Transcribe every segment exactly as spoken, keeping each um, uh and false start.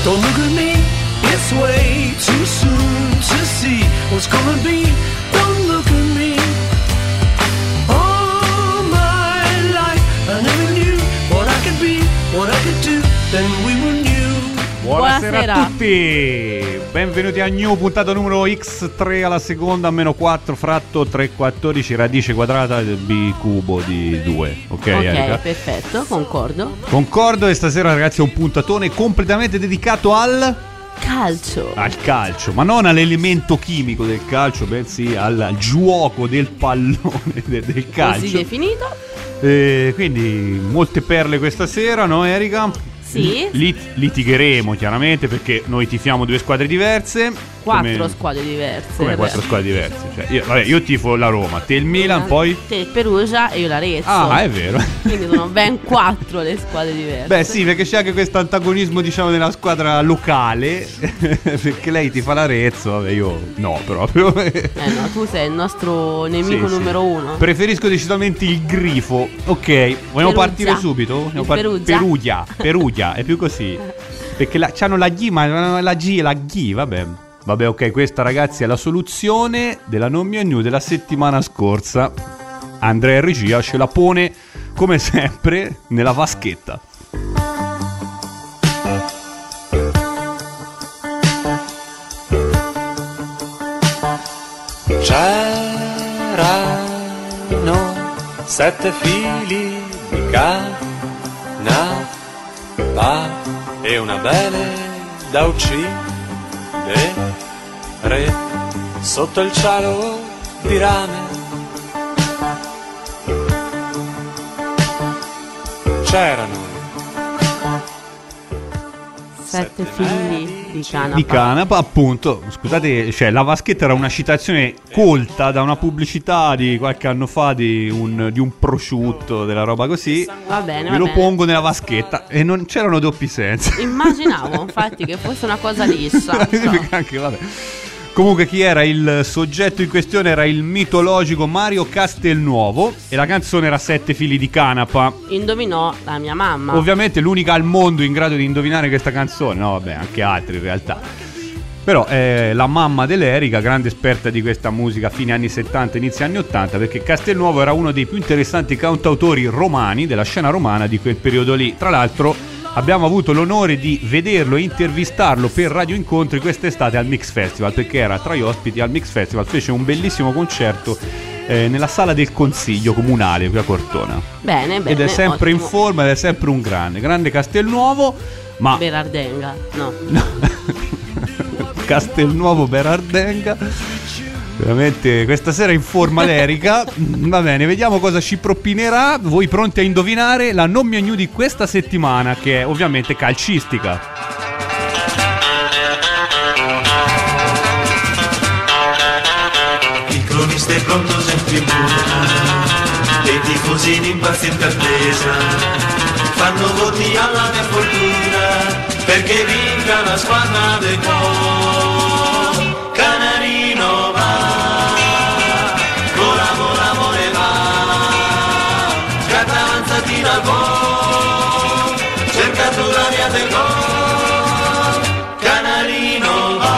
Don't look at me, it's way too soon to see what's gonna be. Don't look at me. All my life I never knew what I could be, what I could do, then we were new. Buonasera, Buonasera a tutti, benvenuti a New, puntata numero X tre alla seconda, meno quattro fratto tre quattordici, radice quadrata del B cubo di due. Ok, Ok, Erika? perfetto, concordo. Concordo, e stasera ragazzi è un puntatone completamente dedicato al... Calcio. al calcio, ma non all'elemento chimico del calcio, bensì al gioco del pallone del, del calcio. Così definito. E quindi molte perle questa sera, no Erika? Sì. Lit- litigheremo chiaramente perché noi tifiamo due squadre diverse. Quattro come... squadre diverse. Come quattro squadre diverse? Cioè, io, vabbè, io tifo la Roma, te il Milan, poi... Te il Perugia e io l'Arezzo. Ah, è vero. Quindi sono ben quattro le squadre diverse. Beh sì, perché c'è anche questo antagonismo, diciamo, nella squadra locale. Perché lei tifa l'Arezzo, vabbè, io no proprio. Eh no, tu sei il nostro nemico Sì, numero sì. uno. Preferisco decisamente il grifo. Ok, vogliamo Perugia. partire subito? Vogliamo Il par- Perugia. Perugia, Perugia, è più così. Perché la, c'hanno la G, ma la G e la G, vabbè. Vabbè, ok, questa ragazzi è la soluzione della non mia new della settimana scorsa. Andrea in regia ce la pone, come sempre, nella vaschetta. C'erano sette fili di canapa e una belle da uccidere sotto il cielo di rame. C'erano Sette figli di canapa. Di canapa, appunto. Scusate, cioè la vaschetta era una citazione colta da una pubblicità di qualche anno fa di un, di un prosciutto, della roba così. Va bene, Ve va lo bene. pongo nella vaschetta e non c'erano doppi sensi. Immaginavo infatti che fosse una cosa liscia. però. Perché anche, vabbè. Comunque chi era il soggetto in questione era il mitologico Mario Castelnuovo e la canzone era Sette fili di canapa. Indovinò la mia mamma. Ovviamente l'unica al mondo in grado di indovinare questa canzone. No, vabbè, anche altri in realtà. Però è la mamma dell'Erika, grande esperta di questa musica fine anni settanta, inizio anni ottanta, perché Castelnuovo era uno dei più interessanti cantautori romani della scena romana di quel periodo lì. Tra l'altro abbiamo avuto l'onore di vederlo e intervistarlo per Radio Incontri quest'estate al Mix Festival, perché era tra gli ospiti al Mix Festival, fece un bellissimo concerto eh, nella sala del Consiglio Comunale qui a Cortona. Bene, bene. Ed è sempre in ottimo. forma ed è sempre un grande, grande Castelnuovo, ma... Berardenga, no. Castelnuovo Berardenga. Veramente questa sera in forma l'Erika. Va bene, vediamo cosa ci propinerà. Voi pronti a indovinare la non mia new di questa settimana, che è ovviamente calcistica. Il cronista è pronto sempre in punta e i tifosi in impaziente attesa fanno voti alla mia fortuna perché vinca la squadra del cuore. Canarino va, vola vola voleva, scatta avanzati dal gol, cerca tu la via del gol. Canarino va,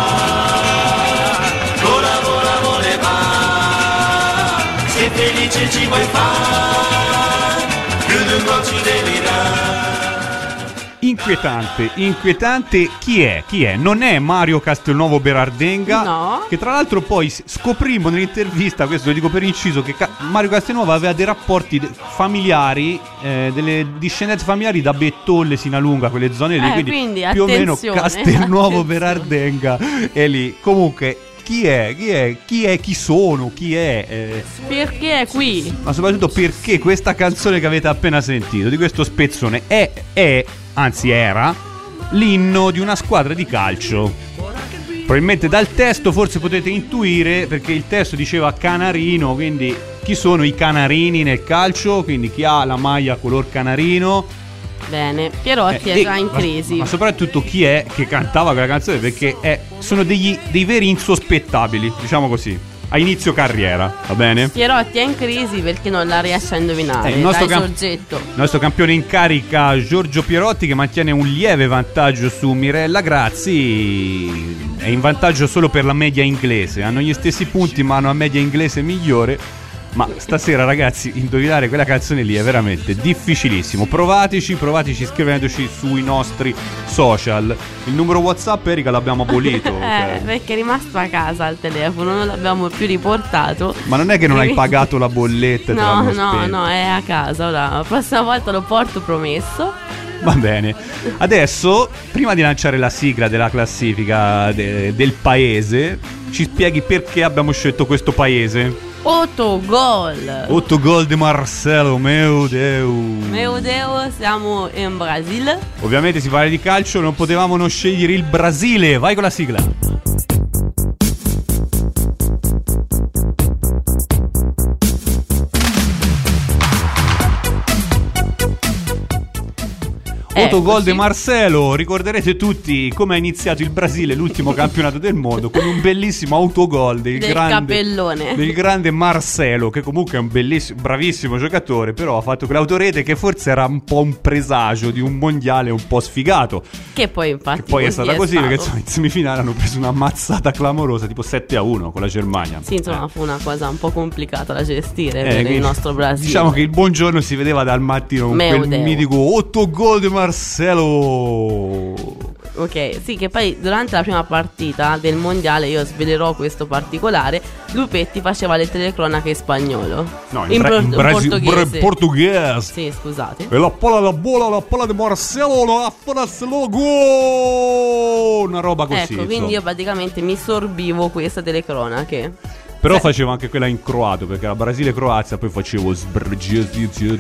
vola vola voleva, sei felice ci vuoi fare, più di un gol ci devi dare. Inquietante, inquietante. Chi è? Chi è? Non è Mario Castelnuovo Berardenga, No. che tra l'altro poi s- scoprimmo nell'intervista, questo lo dico per inciso, che Ca- Mario Castelnuovo aveva dei rapporti de- familiari, eh, delle discendenze familiari da Bettolle, Sinalunga, quelle zone lì, Eh, quindi, quindi più o meno attenzione, Castelnuovo attenzione. Berardenga è lì. Comunque, chi è? Chi è? Chi è? Chi sono? Chi è? Eh, Perché è qui? ma soprattutto perché questa canzone che avete appena sentito, di questo spezzone, è, è anzi era, l'inno di una squadra di calcio. Probabilmente dal testo forse potete intuire, perché il testo diceva canarino, quindi chi sono i canarini nel calcio? Quindi chi ha la maglia color canarino. Bene, Pierotti Eh, è e- già in ma- crisi. Ma soprattutto chi è che cantava quella canzone, perché è- sono degli, dei veri insospettabili, diciamo così. a inizio carriera, va bene? Pierotti è in crisi perché non la riesce a indovinare. Eh, il nostro Dai, cam- soggetto. Il nostro campione in carica Giorgio Pierotti, che mantiene un lieve vantaggio su Mirella Grazzi. È in vantaggio solo per la media inglese. Hanno gli stessi punti ma hanno una media inglese migliore. Ma stasera, ragazzi, indovinare quella canzone lì è veramente difficilissimo. Provateci, provateci scrivendoci sui nostri social. Il numero WhatsApp, Erika, l'abbiamo abolito. Eh, cioè. perché è rimasto a casa al telefono, non l'abbiamo più riportato. Ma non è che non hai pagato la bolletta? te No, l'hanno no, spento. no, è a casa. Ora, la prossima volta lo porto, promesso. Va bene. Adesso, prima di lanciare la sigla della classifica de- del paese, ci spieghi perché abbiamo scelto questo paese? Otto gol. otto gol di Marcelo, meu Dio. Meu Dio, siamo in Brasile. Ovviamente si parla di calcio, non potevamo non scegliere il Brasile. Vai con la sigla. otto gol di Marcelo. Ricorderete tutti come ha iniziato il Brasile, l'ultimo campionato del mondo, con un bellissimo autogol del, Del grande, capellone. del grande Marcelo, che comunque è un bellissimo, bravissimo giocatore, però ha fatto quell'autorete che forse era un po' un presagio di un mondiale un po' sfigato. Che poi infatti Che poi è così stata così, stato. perché insomma, in semifinale hanno preso una mazzata clamorosa, tipo sette a uno con la Germania. Sì, insomma, Eh. fu una cosa un po' complicata da gestire Eh, per quindi il nostro Brasile. Diciamo che il buongiorno si vedeva dal mattino con Meu quel Dio. mitico otto gol di Marcelo. Ok, sì, che poi durante la prima partita del mondiale, io svelerò questo particolare, Lupetti faceva le telecronache in spagnolo. No, in, in, bra- pro- in in Brasi- portoghese. bra- portoghese. Sì, scusate. E la palla da bola, la palla di Marcelo, la Marcelo, gol! Una roba così. Ecco, quindi insomma. io praticamente mi sorbivo queste telecronache. Però Sì. facevo anche quella in croato, perché la Brasile-Croazia poi facevo sbrgesi, cioè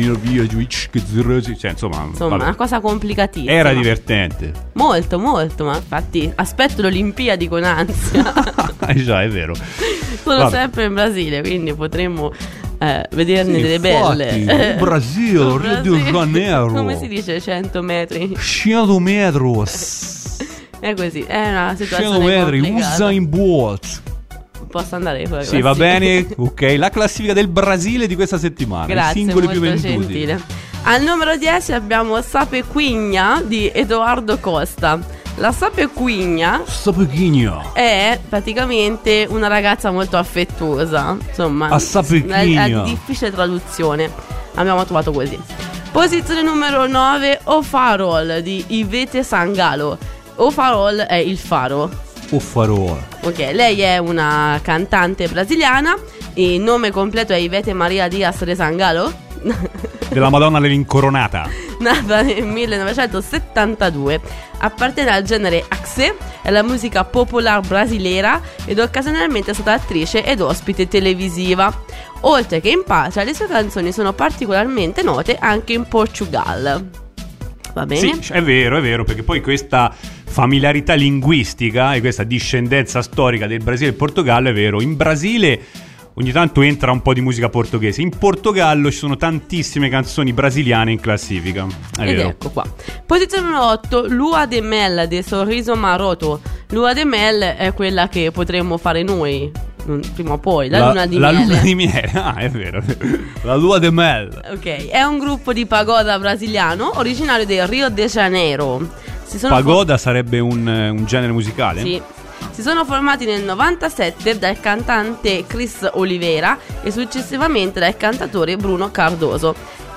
insomma, Insomma, vabbè. una cosa complicatissima. Era divertente. Molto, molto, ma infatti aspetto le Olimpiadi con ansia. Eh già, è vero. Sono Vabbè. sempre in Brasile, quindi potremmo eh, vederne Sì, delle infatti, belle. il Brasile, Il Rio de Janeiro. Come si dice cento metri? cento metros. È così, è una cento situazione metri, complicata. Usain Bolt. Posso andare con la Sì, va classifica? bene. Ok, la classifica del Brasile di questa settimana. Grazie, I singoli più molto venduti. gentile. Al numero dieci abbiamo Sapequinha di Edoardo Costa. La Sapequinha Sapequinha. è praticamente una ragazza molto affettuosa. Insomma, A Sapequinha. è, è difficile traduzione. Abbiamo trovato così. Posizione numero nove, O Farol di Ivete Sangalo. O Farol è il faro. O farò. Ok, lei è una cantante brasiliana. Il nome completo è Ivete Maria Dias de Sangalo. Della Madonna dell'Incoronata. Nata nel millenovecentosettantadue, appartiene al genere Axé, è la musica popolare brasilera ed occasionalmente è stata attrice ed ospite televisiva. Oltre che in pace, le sue canzoni sono particolarmente note anche in Portugal. Va bene? Sì, è vero, è vero, perché poi questa familiarità linguistica e questa discendenza storica del Brasile e del Portogallo è vero. In Brasile ogni tanto entra un po' di musica portoghese. In Portogallo ci sono tantissime canzoni brasiliane in classifica. È Ed vero. ecco qua. Posizione numero otto, Lua de Mel de Sorriso Maroto. Lua de Mel è quella che potremmo fare noi mm, prima o poi, la, luna di la miele. luna di miele. Ah, è vero. La lua de mel. Ok, è un gruppo di pagoda brasiliano originario del Rio de Janeiro. Si sono Pagoda sarebbe un, un genere musicale? Sì. Si sono formati nel novantasette dal cantante Chris Oliveira e successivamente dal cantatore Bruno Cardoso.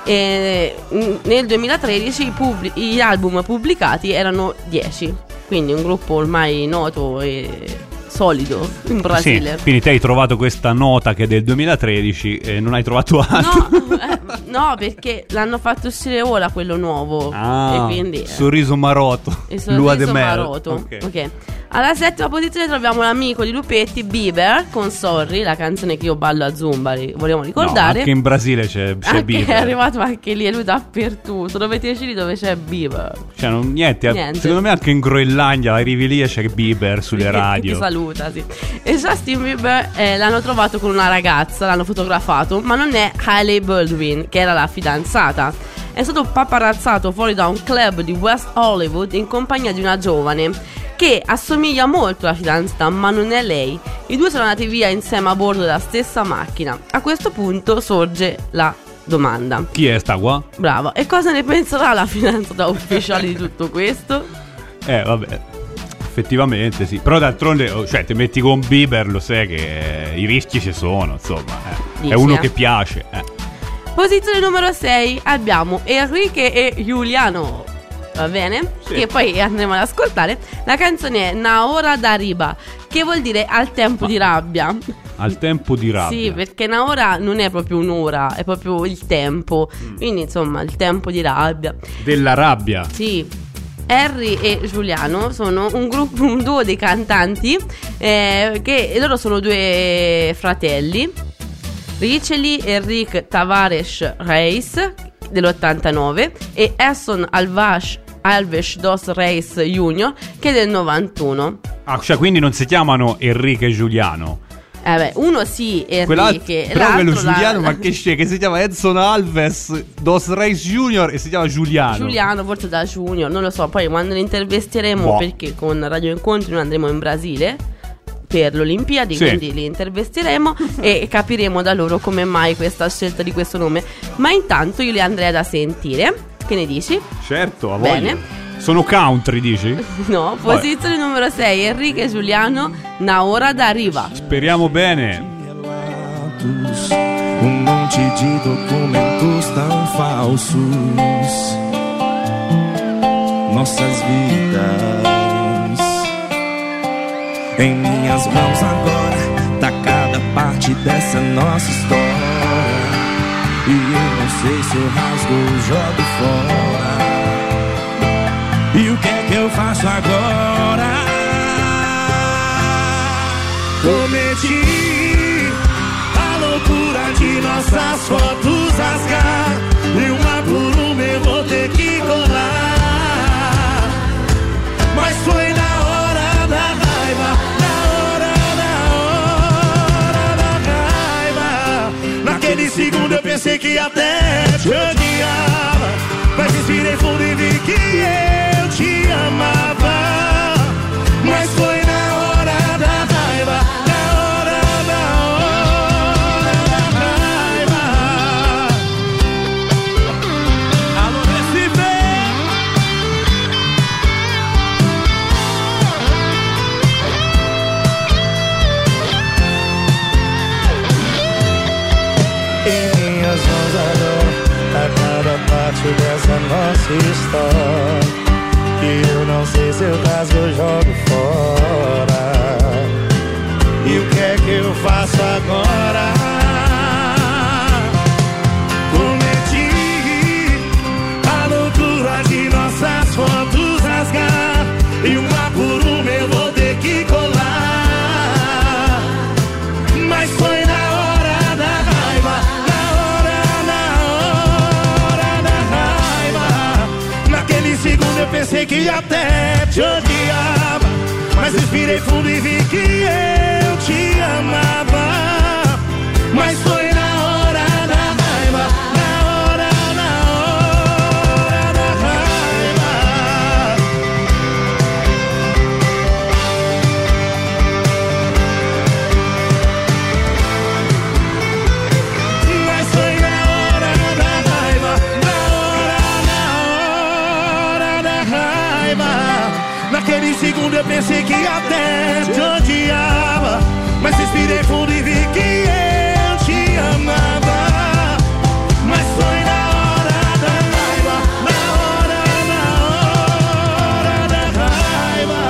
E mm, nel duemilatredici i pubblic- gli album pubblicati erano dieci, quindi un gruppo ormai noto e solido in Brasile. Sì, quindi te hai trovato questa nota che è del duemilatredici e non hai trovato altro. No, eh, no, perché l'hanno fatto uscire ora quello nuovo. Ah, e quindi eh, sorriso maroto. il Lua de sorriso mel. maroto. Ok. Ok. Alla settima posizione troviamo l'amico di Lupetti, Bieber, con Sorry, la canzone che io ballo a Zumba, ri- vogliamo No, ricordare. anche in Brasile c'è, c'è Anche Bieber. è arrivato anche lì, è lui dappertutto. Dovete scegliere dove c'è Bieber. Cioè, non, niente, Niente. secondo me anche in Groenlandia arrivi lì e c'è Bieber sulle Che- radio. Che ti saluta, sì. E Justin Bieber eh, l'hanno trovato con una ragazza, l'hanno fotografato, ma non è Hailey Baldwin, che era la fidanzata. è stato paparazzato fuori da un club di West Hollywood in compagnia di una giovane che assomiglia molto alla fidanzata, ma non è lei. I due sono andati via insieme a bordo della stessa macchina. A questo punto sorge la domanda: chi è sta qua? bravo, e cosa ne penserà la fidanzata ufficiale di tutto questo? Eh vabbè, effettivamente sì. Però d'altronde, oh, cioè, ti metti con Bieber, lo sai che eh, i rischi ci sono, insomma, eh. Dici, È uno eh? che piace, eh. Posizione numero sei abbiamo Enrique e Giuliano. Va bene? Sì. Che poi andremo ad ascoltare. La canzone è Na hora d'arriba, che vuol dire al tempo di rabbia. Al tempo di rabbia. Sì, perché una ora non è proprio un'ora, è proprio il tempo. Mm. Quindi insomma il tempo di rabbia. Della rabbia. Sì. Harry e Giuliano sono un gruppo, un duo di cantanti, eh, che loro sono due fratelli, Richeli Enrique Tavares Reis dell'ottantanove e Esson Alves Alves dos Reis Junior che è del novantuno. Ah, cioè quindi non si chiamano Enrique e Giuliano. Eh beh, uno sì, Enrique, però quello l'altro Giuliano, la- ma che scè, che si chiama Edson Alves dos Reis Junior e si chiama Giuliano. Giuliano, forse da Junior, non lo so. Poi quando li intervisteremo, Boh. perché con Radio Incontri noi andremo in Brasile per le Olimpiadi, Sì. quindi li intervisteremo e capiremo da loro come mai questa scelta di questo nome. Ma intanto io li andrei da sentire. Che ne dici? Certo, a Bene. voglia. Sono country, dici? No, posizione numero sei, Enrique e Giuliano, Na hora d'arriba. Speriamo bene. Um monte de documentos tão falsos, nossas vidas em minhas mãos agora, tá cada parte dessa nossa história. E eu não sei se eu rasgo ou jogo fora. E o que é que eu faço agora? Cometi a loucura de nossas fotos rasgar, e uma por uma eu vou ter que colar. Mas foi na hora da raiva, na hora, na hora da raiva. Naquele segundo eu pensei que até te odiava, mas respirei fundo e vi que eu te amava. Mas foi na hora da raiva, na hora, na hora da raiva. Alô, Recife! Em minhas mãos agora, a cada parte dessa nossa história, que eu não sei se eu rasgo ou jogo fora. E o que é que eu faço agora? Cometi a loucura de nossas fotos rasgar, e uma por uma eu vou ter que colar. Mas foi na hora da raiva, na hora, na hora da raiva. Naquele segundo eu pensei que até te odiava, mas respirei fundo e vi que eu te amava. Mas foi na hora da raiva, na hora, na hora da raiva. Mas foi na hora da raiva, na hora, na hora da raiva. Naquele segundo eu pensei que até te odiava, mas respirei fundo e vi que eu te amava. Mas foi na hora da raiva, na hora, na hora da raiva.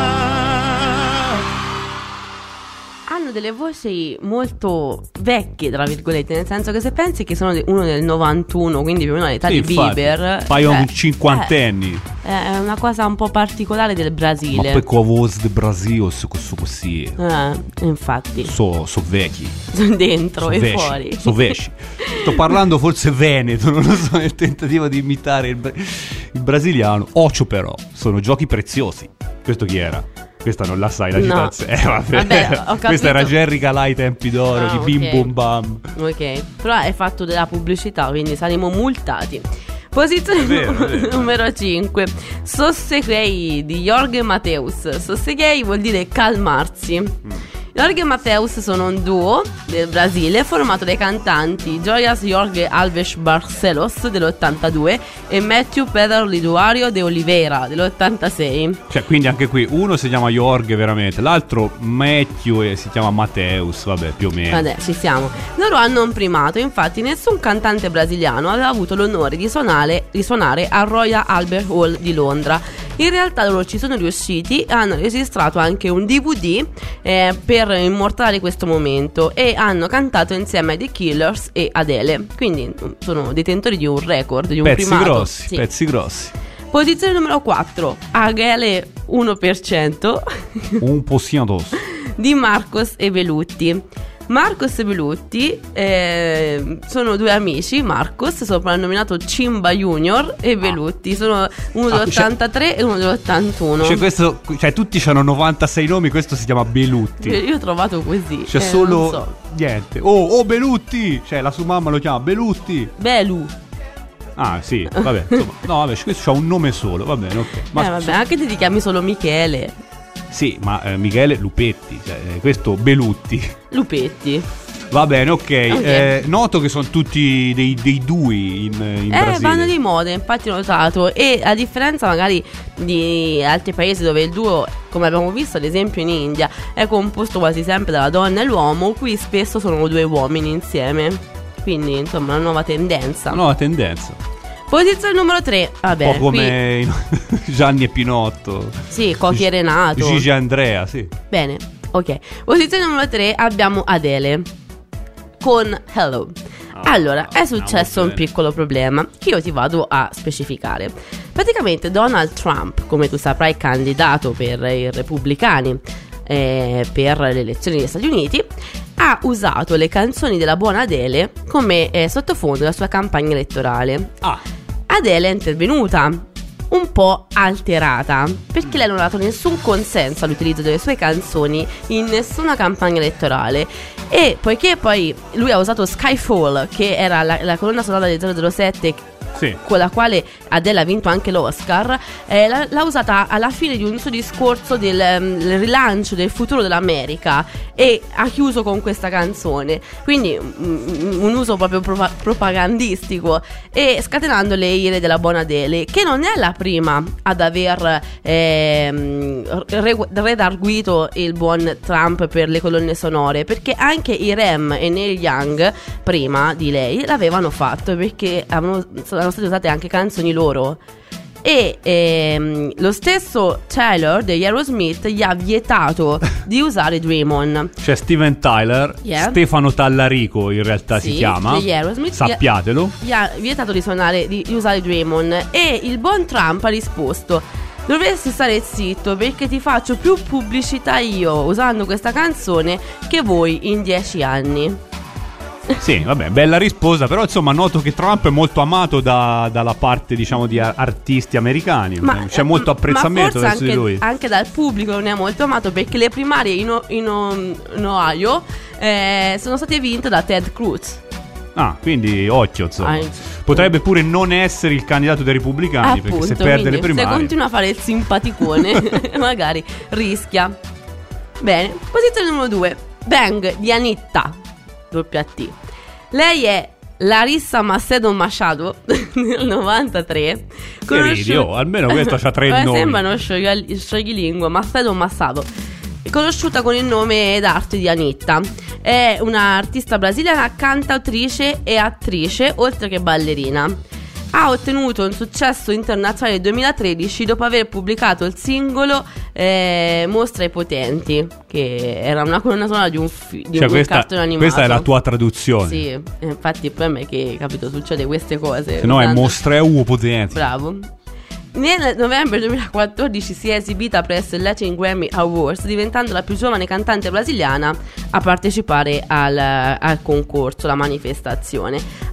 Hanno delle voci molto vecchie, tra virgolette, nel senso che se pensi che sono de- uno del novantuno, quindi più o meno all'età Sì, di infatti, Bieber, fai cioè, un cinquantenni. eh, è una cosa un po' particolare del Ma Brasile. poi con la voce del Brasile so, so così. Eh, infatti, So, so vecchi. dentro So e vecchi, fuori. so vecchi. Sto parlando forse veneto, non lo so, nel tentativo di imitare il, bra- il brasiliano. Occhio però, sono giochi preziosi. Questo chi era? Questa non la sai la No. citazione. Eh, vabbè. Vabbè, ho capito. Questa era Jerry Calà ai tempi d'oro, Ah, di Bim ok. Bum Bam. Ok, però è fatto della pubblicità, quindi saremo multati. Posizione È vero, nu- è vero. numero cinque. Sosseguei di Jorge Mateus. Sosseguei vuol dire calmarsi. Mm. Jorge e Mateus sono un duo del Brasile formato dai cantanti Joyas Jorge Alves Barcelos dell'ottantadue e Matthew Pedro Liduario de Oliveira dell'ottantasei. Cioè, quindi anche qui uno si chiama Jorge veramente, l'altro Matthew e si chiama Mateus, vabbè, più o meno. Vabbè, ci siamo. Loro hanno un primato, infatti nessun cantante brasiliano aveva avuto l'onore di suonare, di suonare al Royal Albert Hall di Londra. In realtà loro ci sono riusciti e hanno registrato anche un D V D eh, per immortalare questo momento e hanno cantato insieme ai The Killers e Adele. Quindi sono detentori di un record, di un Pezzi primato. grossi, Sì. pezzi grossi. Posizione numero quattro, Adele uno per cento Un possiamo. di Marcos e Belutti. Marcos e Belutti eh, sono due amici. Marcos, soprannominato Cimba Junior, e Belutti sono uno Ah, dell'ottantatré cioè- e uno dell'ottantuno. Cioè, questo, cioè tutti hanno novantasei nomi, questo si chiama Belutti. Io io ho trovato così. C'è eh, solo non so. niente. Oh, oh, Belutti! Cioè, la sua mamma lo chiama Belutti. Belu. Ah, sì, vabbè, insomma. No, vabbè, questo ha un nome solo, va bene, ok. Ma eh vabbè, anche se ti chiami solo Michele. sì, ma eh, Michele Lupetti, cioè, eh, questo Belutti. Lupetti. Va bene, ok. Ok. Eh, noto che sono tutti dei, dei dui in, in Eh, Brasile. vanno di moda, infatti ho notato. E a differenza magari di altri paesi dove il duo, come abbiamo visto ad esempio in India, è composto quasi sempre dalla donna e l'uomo, qui spesso sono due uomini insieme. Quindi insomma una nuova tendenza. Una nuova tendenza. Posizione numero tre. Vabbè, Un po' qui come in- Gianni e Pinotto. sì, Cochi e Renato. Gigi e Andrea, sì. Bene, ok. Posizione numero tre abbiamo Adele con Hello. Allora, è successo un molto bene. piccolo problema che io ti vado a specificare. Praticamente Donald Trump, come tu saprai, candidato per i repubblicani eh, per le elezioni degli Stati Uniti, ha usato le canzoni della buona Adele come eh, sottofondo della sua campagna elettorale. Ah, Adele è intervenuta un po' alterata perché lei non ha dato nessun consenso all'utilizzo delle sue canzoni in nessuna campagna elettorale, e poiché poi lui ha usato Skyfall, che era la, la colonna sonora del zero zero sette sì. con la quale Adele ha vinto anche l'Oscar, eh, l'ha, l'ha usata alla fine di un suo discorso del um, il rilancio del futuro dell'America, e ha chiuso con questa canzone, quindi mm, un uso proprio propa- propagandistico, e scatenando le ire della buona Adele, che non è la prima ad aver ehm, re- redarguito il buon Trump per le colonne sonore, perché anche i Rem e Neil Young prima di lei l'avevano fatto, perché avevano, erano state usate anche canzoni loro. E ehm, lo stesso Taylor degli Aerosmith gli ha vietato di usare Dream On. C'è Steven Tyler, Yeah. Stefano Tallarico in realtà Sì, si chiama. degli Aerosmith. Sappiatelo. Gli ha vietato di suonare, di, di usare Dream On. E il buon Trump ha risposto: dovresti stare zitto, perché ti faccio più pubblicità io usando questa canzone che voi in dieci anni. Sì, vabbè, bella risposta, però insomma noto che Trump è molto amato da- dalla parte, diciamo, di a- artisti americani. C'è molto apprezzamento ma verso forse di anche, lui. anche dal pubblico non è molto amato, perché le primarie in, O- in O- in Ohio eh, sono state vinte da Ted Cruz. Ah, quindi occhio, insomma. Ah, Potrebbe pure non essere il candidato dei repubblicani, perché se Appunto, perde le quindi se primarie. continua a fare il simpaticone magari rischia. Bene, posizione numero due, Bang di Anitta, doppia T. Lei è Larissa Macedo Machado nel novantatré. Che ridi, oh, almeno questo c'ha tre Eh, nomi. Sembrano sciogliali- scioglilingua. Macedo Massado, conosciuta con il nome d'arte di Anitta. È un'artista brasiliana, cantautrice e attrice, oltre che ballerina. Ha ottenuto un successo internazionale nel duemilatredici dopo aver pubblicato il singolo eh, Mostra i potenti, che era una colonna sonora di un, fi- di Cioè, un questa, cartone animato. questa è la tua traduzione. Sì, eh, infatti poi a me che, capito, succede queste cose. Se no è usando- mostra uo potenti. Bravo. Nel novembre duemilaquattordici si è esibita presso il Latin Grammy Awards, diventando la più giovane cantante brasiliana a partecipare al, al concorso, la manifestazione.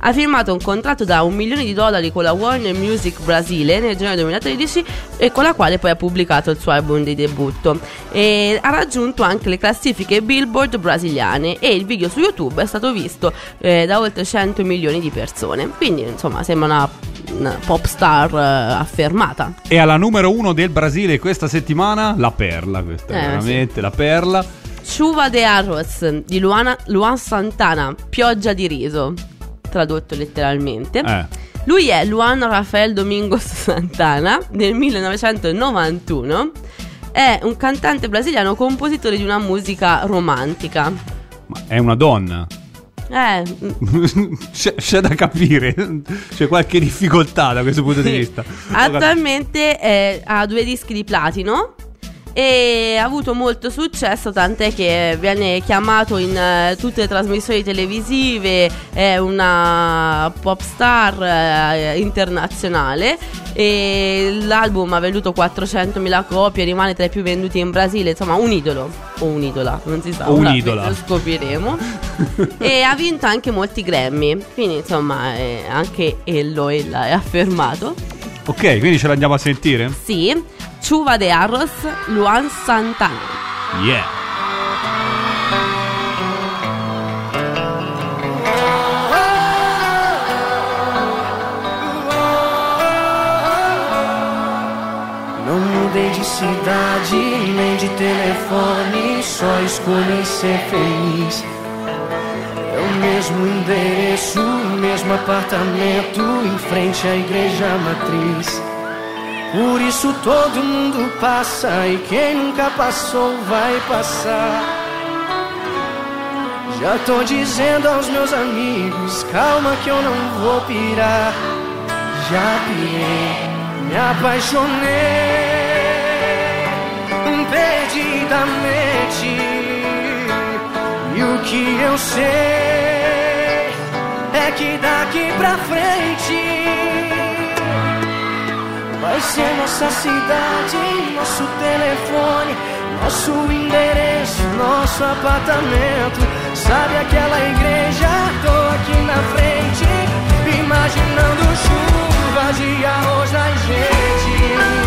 ha firmato un contratto da un milione di dollari con la Warner Music Brasile nel gennaio duemilatredici, e con la quale poi ha pubblicato il suo album di debutto. E ha raggiunto anche le classifiche Billboard brasiliane, e il video su YouTube è stato visto eh, da oltre cento milioni di persone. Quindi insomma sembra una, una pop star eh, affermata. E alla numero uno del Brasile questa settimana la perla, questa Eh, è veramente sì. la perla. Chuva de Arroz di Luana, Luan Santana, pioggia di riso, tradotto letteralmente. Eh. Lui è Luan Rafael Domingos Santana, del millenovecentonovantuno. È un cantante brasiliano, compositore di una musica romantica. Ma è una donna. Eh, c'è, c'è da capire, c'è qualche difficoltà da questo punto di vista. attualmente eh, ha due dischi di platino e ha avuto molto successo, tant'è che viene chiamato in eh, tutte le trasmissioni televisive, è una pop star eh, internazionale, e l'album ha venduto quattrocentomila copie, rimane tra i più venduti in Brasile, insomma un idolo o un'idola, non si sa, O ora un'idola. lo scopriremo. E ha vinto anche molti Grammy, quindi insomma eh, anche Ello ella è affermato. Ok, quindi ce l'andiamo a sentire? Sì, Chuva de Arroz, Luan Santana. Yeah. Não mudei de cidade, nem de telefone, só escolhi ser feliz. É o mesmo endereço, o mesmo apartamento, em frente à igreja matriz. Por isso todo mundo passa, e quem nunca passou vai passar. Já tô dizendo aos meus amigos, calma que eu não vou pirar. Já pirei, me apaixonei perdidamente, e o que eu sei é que daqui pra frente vai ser nossa cidade, nosso telefone, nosso endereço, nosso apartamento. Sabe aquela igreja? Tô aqui na frente, imaginando chuvas e arroz na gente.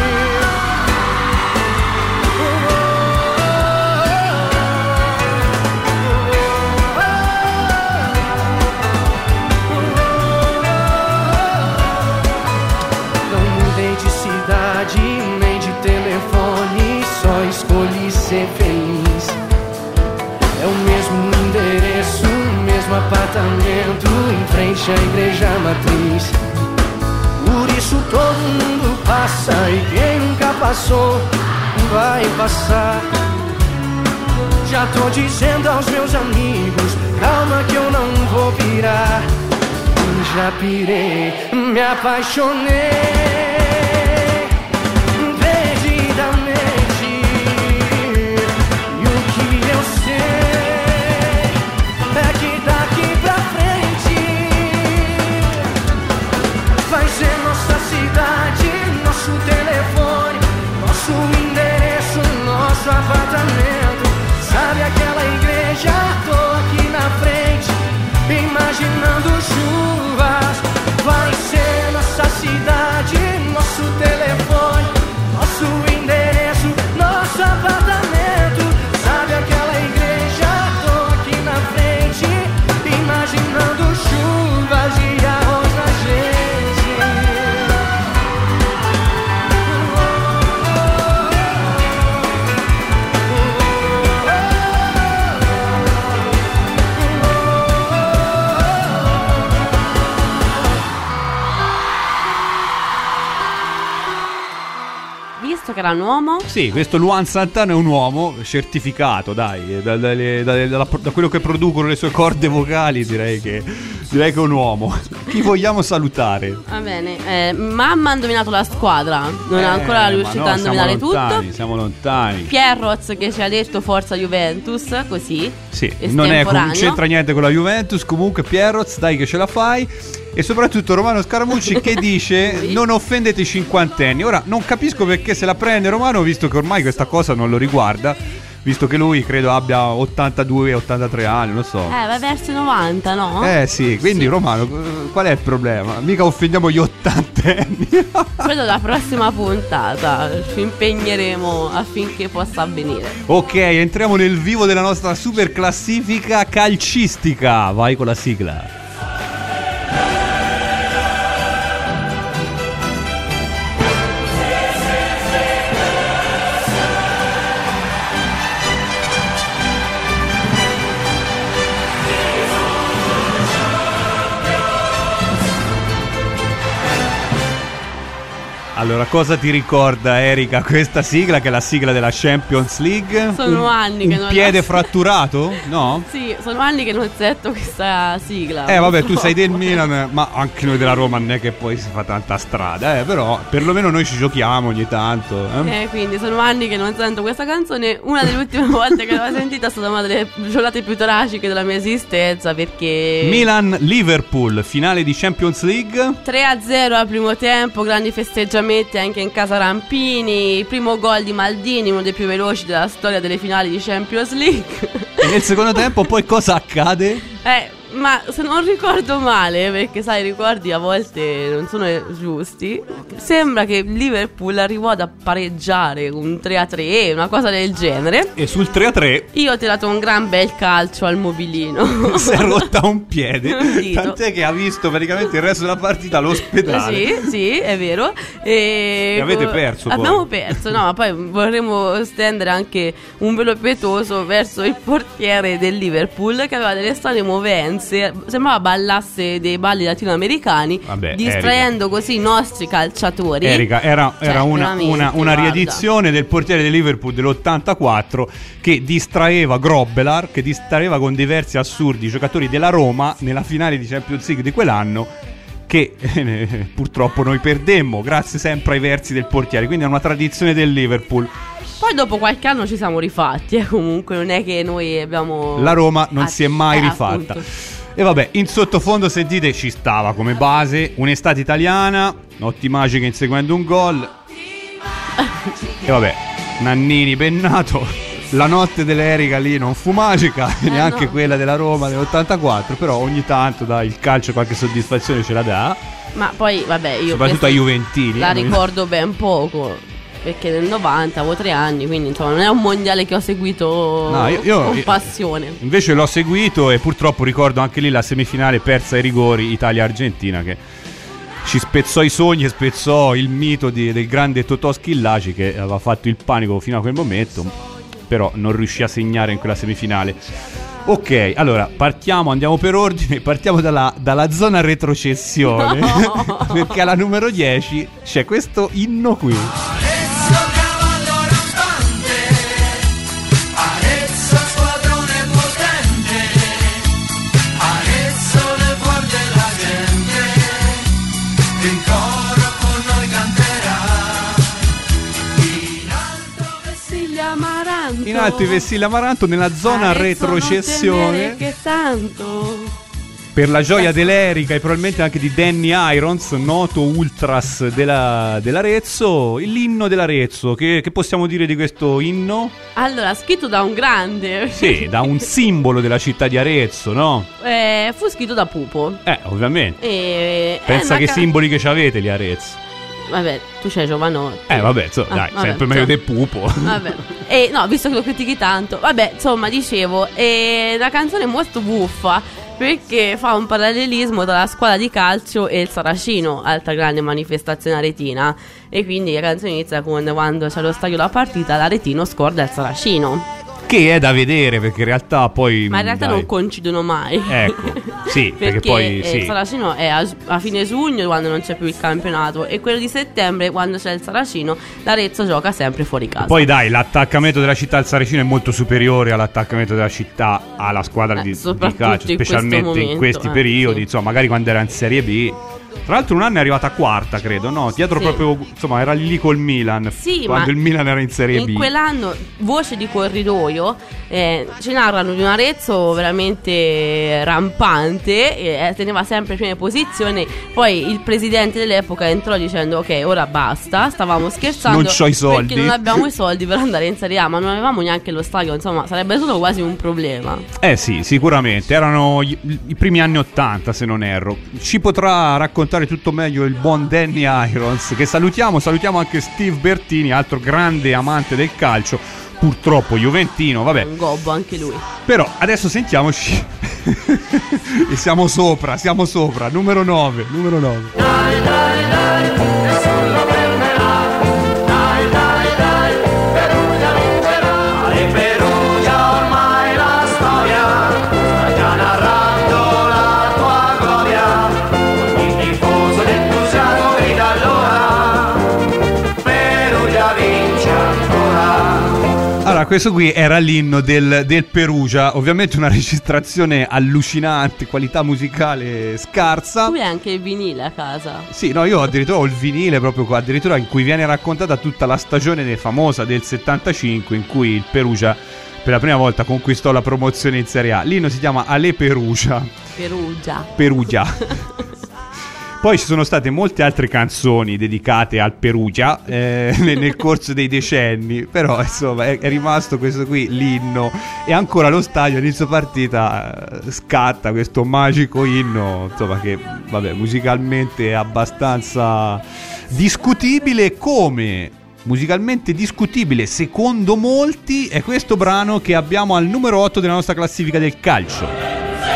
Nem de telefone, só escolhi ser feliz. É o mesmo endereço, o mesmo apartamento, em frente à igreja matriz. Por isso todo mundo passa, e quem nunca passou vai passar. Já tô dizendo aos meus amigos, calma que eu não vou pirar. Já pirei, me apaixonei apartamento. Sabe aquela igreja? Tô aqui na frente, imaginando chuvas. Vai ser nossa cidade, nosso telefone, nosso endereço, nosso apartamento. Sabe aquela igreja? Tô aqui na frente, imaginando chuvas e arroz na gente. Che era un uomo? Sì, questo Luan Santana è un uomo certificato, dai, da, da, da, da, da quello che producono le sue corde vocali, direi che, direi che è un uomo. Chi vogliamo salutare? Va bene, eh, mamma ha indovinato la squadra, non Eh, è ancora riuscita ma no, a indovinare siamo lontani, tutto. Siamo lontani. Pierroz che ci ha detto forza Juventus, così. Sì, non è, estemporaneo. non c'entra niente con la Juventus. Comunque Pierroz, dai che ce la fai. E soprattutto Romano Scaramucci che dice Sì. non offendete i cinquantenni. Ora non capisco perché se la prende Romano, visto che ormai questa cosa non lo riguarda. visto che lui credo abbia ottantadue ottantatré anni, non so. Eh, va verso i novanta, no? Eh sì, quindi Sì. Romano, qual è il problema? Mica offendiamo gli ottantenni. Quello la prossima puntata ci impegneremo affinché possa avvenire. Ok, entriamo nel vivo della nostra super classifica calcistica. Vai con la sigla. Allora, cosa ti ricorda, Erika, questa sigla, che è la sigla della Champions League? Sono un, anni che un non piede la- fratturato? No? Sì, sono anni che non sento questa sigla. Eh vabbè, tu purtroppo. sei del Milan, ma anche noi della Roma non è che poi si fa tanta strada, eh, però perlomeno noi ci giochiamo ogni tanto. Eh? Eh, quindi sono anni che non sento questa canzone. Una delle ultime volte che l'ho sentita è stata una delle giornate più tragiche della mia esistenza, perché Milan-Liverpool, finale di Champions League. tre a zero al primo tempo, grandi festeggiamenti anche in casa Rampini, il primo gol di Maldini, uno dei più veloci della storia delle finali di Champions League. E nel secondo tempo poi cosa accade? Eh, ma se non ricordo male, perché sai, i ricordi a volte non sono giusti, sembra che il Liverpool arrivò ad pareggiare un tre a tre, una cosa del genere. E sul tre a tre Io ho tirato un gran bel calcio al mobilino. si è rotta un piede, Un dito. tant'è che ha visto praticamente il resto della partita all'ospedale. Sì, sì, è vero. E E avete perso, poi. Abbiamo perso, no, ma poi vorremmo stendere anche un velo pietoso verso il portiere del Liverpool, che aveva delle strane movenze, sembrava ballasse dei balli latinoamericani, Vabbè, distraendo così i nostri calciatori. Erika, era, Cioè, era una, veramente, una, una guarda. riedizione del portiere del Liverpool dell'ottantaquattro che distraeva Grobbelaar, che distraeva con diversi assurdi giocatori della Roma nella finale di Champions League di quell'anno, che eh, purtroppo noi perdemmo grazie sempre ai versi del portiere. Quindi è una tradizione del Liverpool. Poi dopo qualche anno ci siamo rifatti, eh, comunque non è che noi abbiamo... La Roma non Ah, si è mai eh, rifatta. appunto. E vabbè, in sottofondo sentite, ci stava come base un'estate italiana, notti magiche inseguendo un gol. E vabbè, Nannini pennato. La notte dell'Erica lì non fu magica, Eh, neanche no. quella della Roma dell'ottantaquattro, però ogni tanto dai, il calcio qualche soddisfazione ce la dà, Ma poi, vabbè, io soprattutto questa ai juventini. la Noi- ricordo ben poco, perché nel novanta avevo tre anni, quindi insomma non è un mondiale che ho seguito No, io- io- con io- passione. Invece l'ho seguito e purtroppo ricordo anche lì la semifinale persa ai rigori Italia-Argentina, che ci spezzò i sogni e spezzò il mito di- del grande Totò Schillaci, che aveva fatto il panico fino a quel momento, però non riuscì a segnare in quella semifinale. Ok, allora partiamo, andiamo per ordine, partiamo dalla, dalla zona retrocessione, No. perché alla numero dieci c'è questo inno qui. Arezzo cavallo rampante, Arezzo squadrone potente, Arezzo le cuore della gente, in coro con noi canterà, in alto Vessiglia Amaranto. In alto i Vessilli Amaranto nella zona Arezzo, non retrocessione. temere che tanto. Per la gioia dell'Erica e probabilmente anche di Danny Irons, noto ultras della, dell'Arezzo, l'inno dell'Arezzo. Che, che possiamo dire di questo inno? Allora, scritto da un grande. Sì, da un simbolo della città di Arezzo, no? Eh, fu scritto da Pupo. Eh, ovviamente. E, Pensa eh, che ma ca- simboli che c'avete lì a Arezzo. Vabbè, tu c'hai Giovanotti. Eh, vabbè, insomma, Ah, dai, vabbè, sempre meglio cioè- del pupo. Vabbè. E no, visto che lo critichi tanto. Vabbè, insomma, dicevo, è una canzone molto buffa, perché fa un parallelismo tra la squadra di calcio e il Saracino, altra grande manifestazione aretina. E quindi la canzone inizia con quando c'è lo stadio la partita, l'aretino scorda il Saracino. Che è da vedere, perché in realtà poi... Ma in realtà dai. non coincidono mai. Ecco, sì, perché, Perché poi... eh, sì. il Saracino è a, a fine giugno, quando non c'è più il campionato, e quello di settembre, quando c'è il Saracino, l'Arezzo gioca sempre fuori casa. Poi dai, l'attaccamento della città al Saracino è molto superiore all'attaccamento della città alla squadra Eh, di, di soprattutto calcio, in questo specialmente in momento, questi eh, periodi, sì. insomma, magari quando era in Serie B. Tra l'altro un anno è arrivata quarta, credo, no? Dietro Sì. proprio, insomma, era lì col Milan. Sì, quando ma il Milan era in Serie in B. quell'anno, voce di corridoio, eh, ci narrano di un Arezzo veramente rampante, eh, teneva sempre prime posizioni. Poi il presidente dell'epoca entrò dicendo: ok, ora basta, stavamo scherzando, Non c'ho i soldi. perché non abbiamo i soldi per andare in Serie A, ma non avevamo neanche lo stadio, insomma sarebbe stato quasi un problema. Eh sì, sicuramente. Erano gli- i primi anni ottanta, se non erro. Ci potrà raccontare tutto meglio il buon Danny Irons, che salutiamo. Salutiamo anche Steve Bertini, altro grande amante del calcio, purtroppo juventino, vabbè. Un gobbo anche lui. Però adesso sentiamoci. E siamo sopra, siamo sopra. Numero nove, numero nove. E Perugia ormai la storia sta già narrando la tua gloria. Ogni tifoso d'entusiasmo grida allora: Perugia vince ancora. Allora, questo qui era l'inno del, del Perugia. Ovviamente una registrazione allucinante, qualità musicale scarsa. Tu hai anche il vinile a casa. Sì, no, io addirittura ho il vinile proprio qua, addirittura in cui viene raccontata tutta la stagione famosa del settantacinque, in cui il Perugia per la prima volta conquistò la promozione in Serie A. L'inno si chiama Ale Perugia. Perugia. Perugia. Poi ci sono state molte altre canzoni dedicate al Perugia eh, nel, nel corso dei decenni, però insomma è, è rimasto questo qui, l'inno, e ancora lo stadio all'inizio partita eh, scatta questo magico inno, insomma, che vabbè, musicalmente è abbastanza discutibile. Come musicalmente discutibile secondo molti è questo brano che abbiamo al numero otto della nostra classifica del calcio.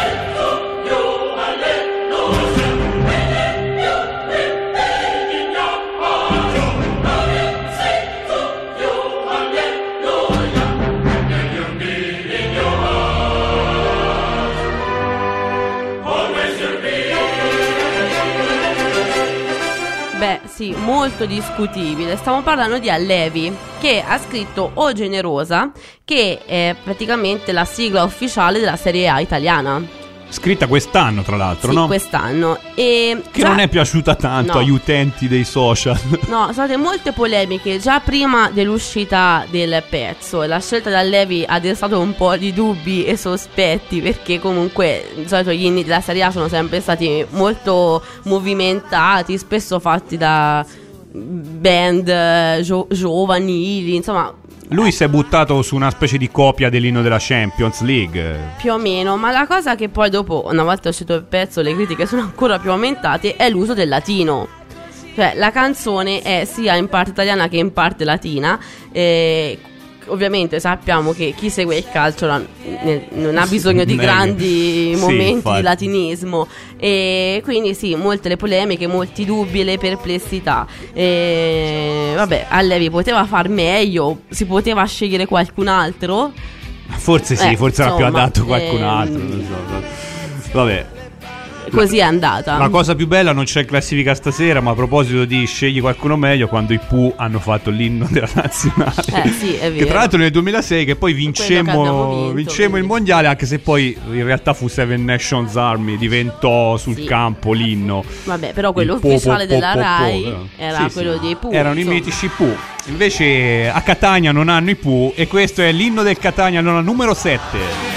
Beh, sì, molto discutibile. Stiamo parlando di Allevi, che ha scritto O Generosa, che è praticamente la sigla ufficiale della Serie A italiana. Scritta quest'anno, tra l'altro, Sì, no? quest'anno. E Che già- non è piaciuta tanto No. agli utenti dei social. No, sono state molte polemiche già prima dell'uscita del pezzo. La scelta da Levi ha destato un po' di dubbi e sospetti, perché comunque di solito gli inni della Serie A sono sempre stati molto movimentati, spesso fatti da band eh, gio- giovanili, insomma, Lui si è buttato su una specie di copia dell'inno della Champions League. più o meno. Ma la cosa che poi dopo, una volta uscito il pezzo, le critiche sono ancora più aumentate, è l'uso del latino. Cioè la canzone è sia in parte italiana che in parte latina. E ovviamente sappiamo che chi segue il calcio non, non ha bisogno di Non è- grandi Sì, momenti infatti. di latinismo. E quindi sì, molte le polemiche, molti dubbi e le perplessità. E vabbè, Allevi poteva far meglio, si poteva scegliere qualcun altro. Forse sì, Eh, forse era più insomma, adatto qualcun ehm, altro. Non so. Vabbè. Così è andata. La cosa più bella, non c'è classifica stasera, ma a proposito di scegli qualcuno meglio, quando i Pooh hanno fatto l'inno della nazionale. Eh, sì, è Che vero. tra l'altro nel duemilasei, che poi Quello che abbiamo vincemmo, vinto, vincemmo il quindi. mondiale, anche se poi in realtà fu Seven Nations Army, diventò sul Sì. campo l'inno. Vabbè, però quello Il po, ufficiale po, della po, po, Rai po, era Sì, quello sì. dei Pooh. Erano insomma. i mitici Pooh. Invece a Catania non hanno i Pooh, e questo è l'inno del Catania, allora numero sette.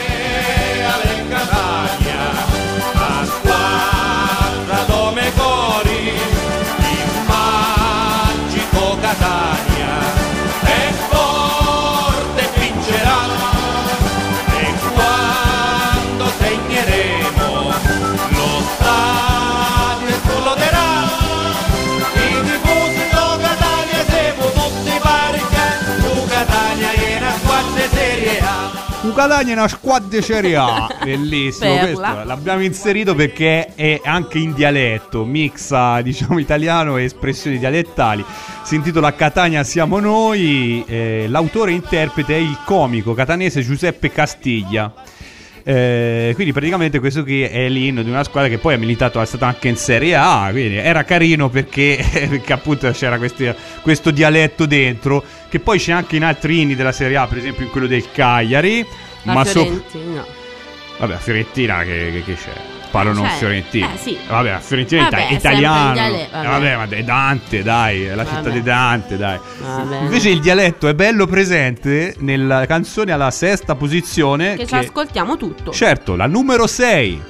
Come cori, il magico Catania è forte e vincerà, e quando segneremo lo stadio esploderà. I tifosi do Catania siamo tutti pari, tu Catania è una squadra Serie A. Un Catania è una squadra Serie A. Bellissimo. Perla. Questo l'abbiamo inserito perché è anche in dialetto, mixa diciamo italiano e espressioni dialettali. Si intitola Catania siamo noi. eh, L'autore e interprete è il comico catanese Giuseppe Castiglia. Eh, quindi praticamente questo qui è l'inno di una squadra che poi ha militato, è stata anche in Serie A, quindi era carino perché, perché appunto c'era questi- questo dialetto dentro, che poi c'è anche in altri inni della Serie A, per esempio in quello del Cagliari. La ma so- Fiorentina. Vabbè, Fiorentina che, che- che c'è? parlano Cioè, fiorentino. eh, sì. Vabbè, fiorentino è Vabbè, ita- è sempre italiano. il diale- Eh, vabbè. vabbè, ma è Dante, dai, è la città Vabbè. di Dante, dai. Vabbè. Invece il dialetto è bello presente nella canzone alla sesta posizione. Che ci ascoltiamo tutto. Certo, la numero sei.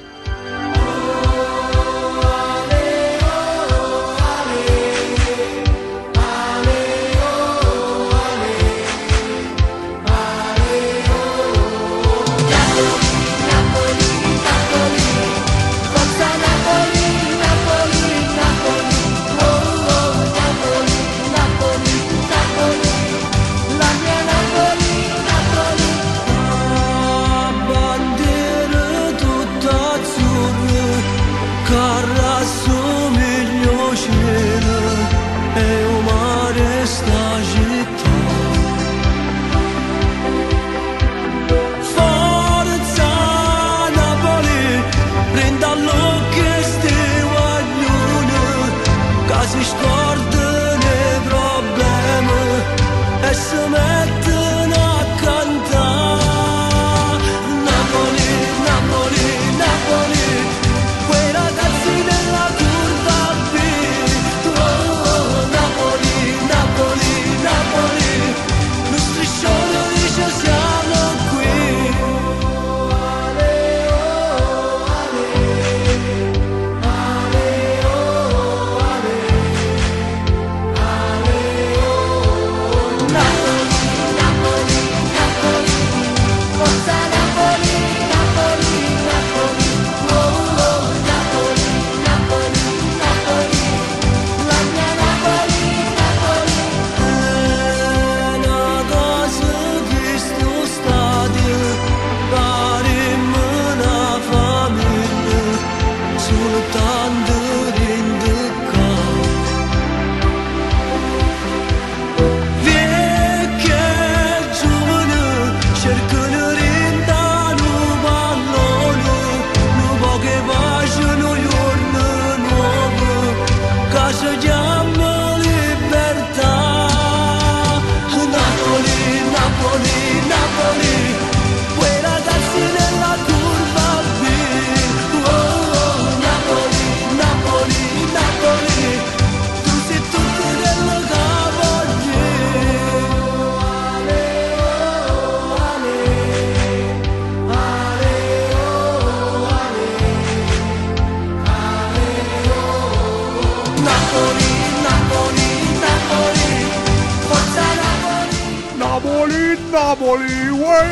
Napoli,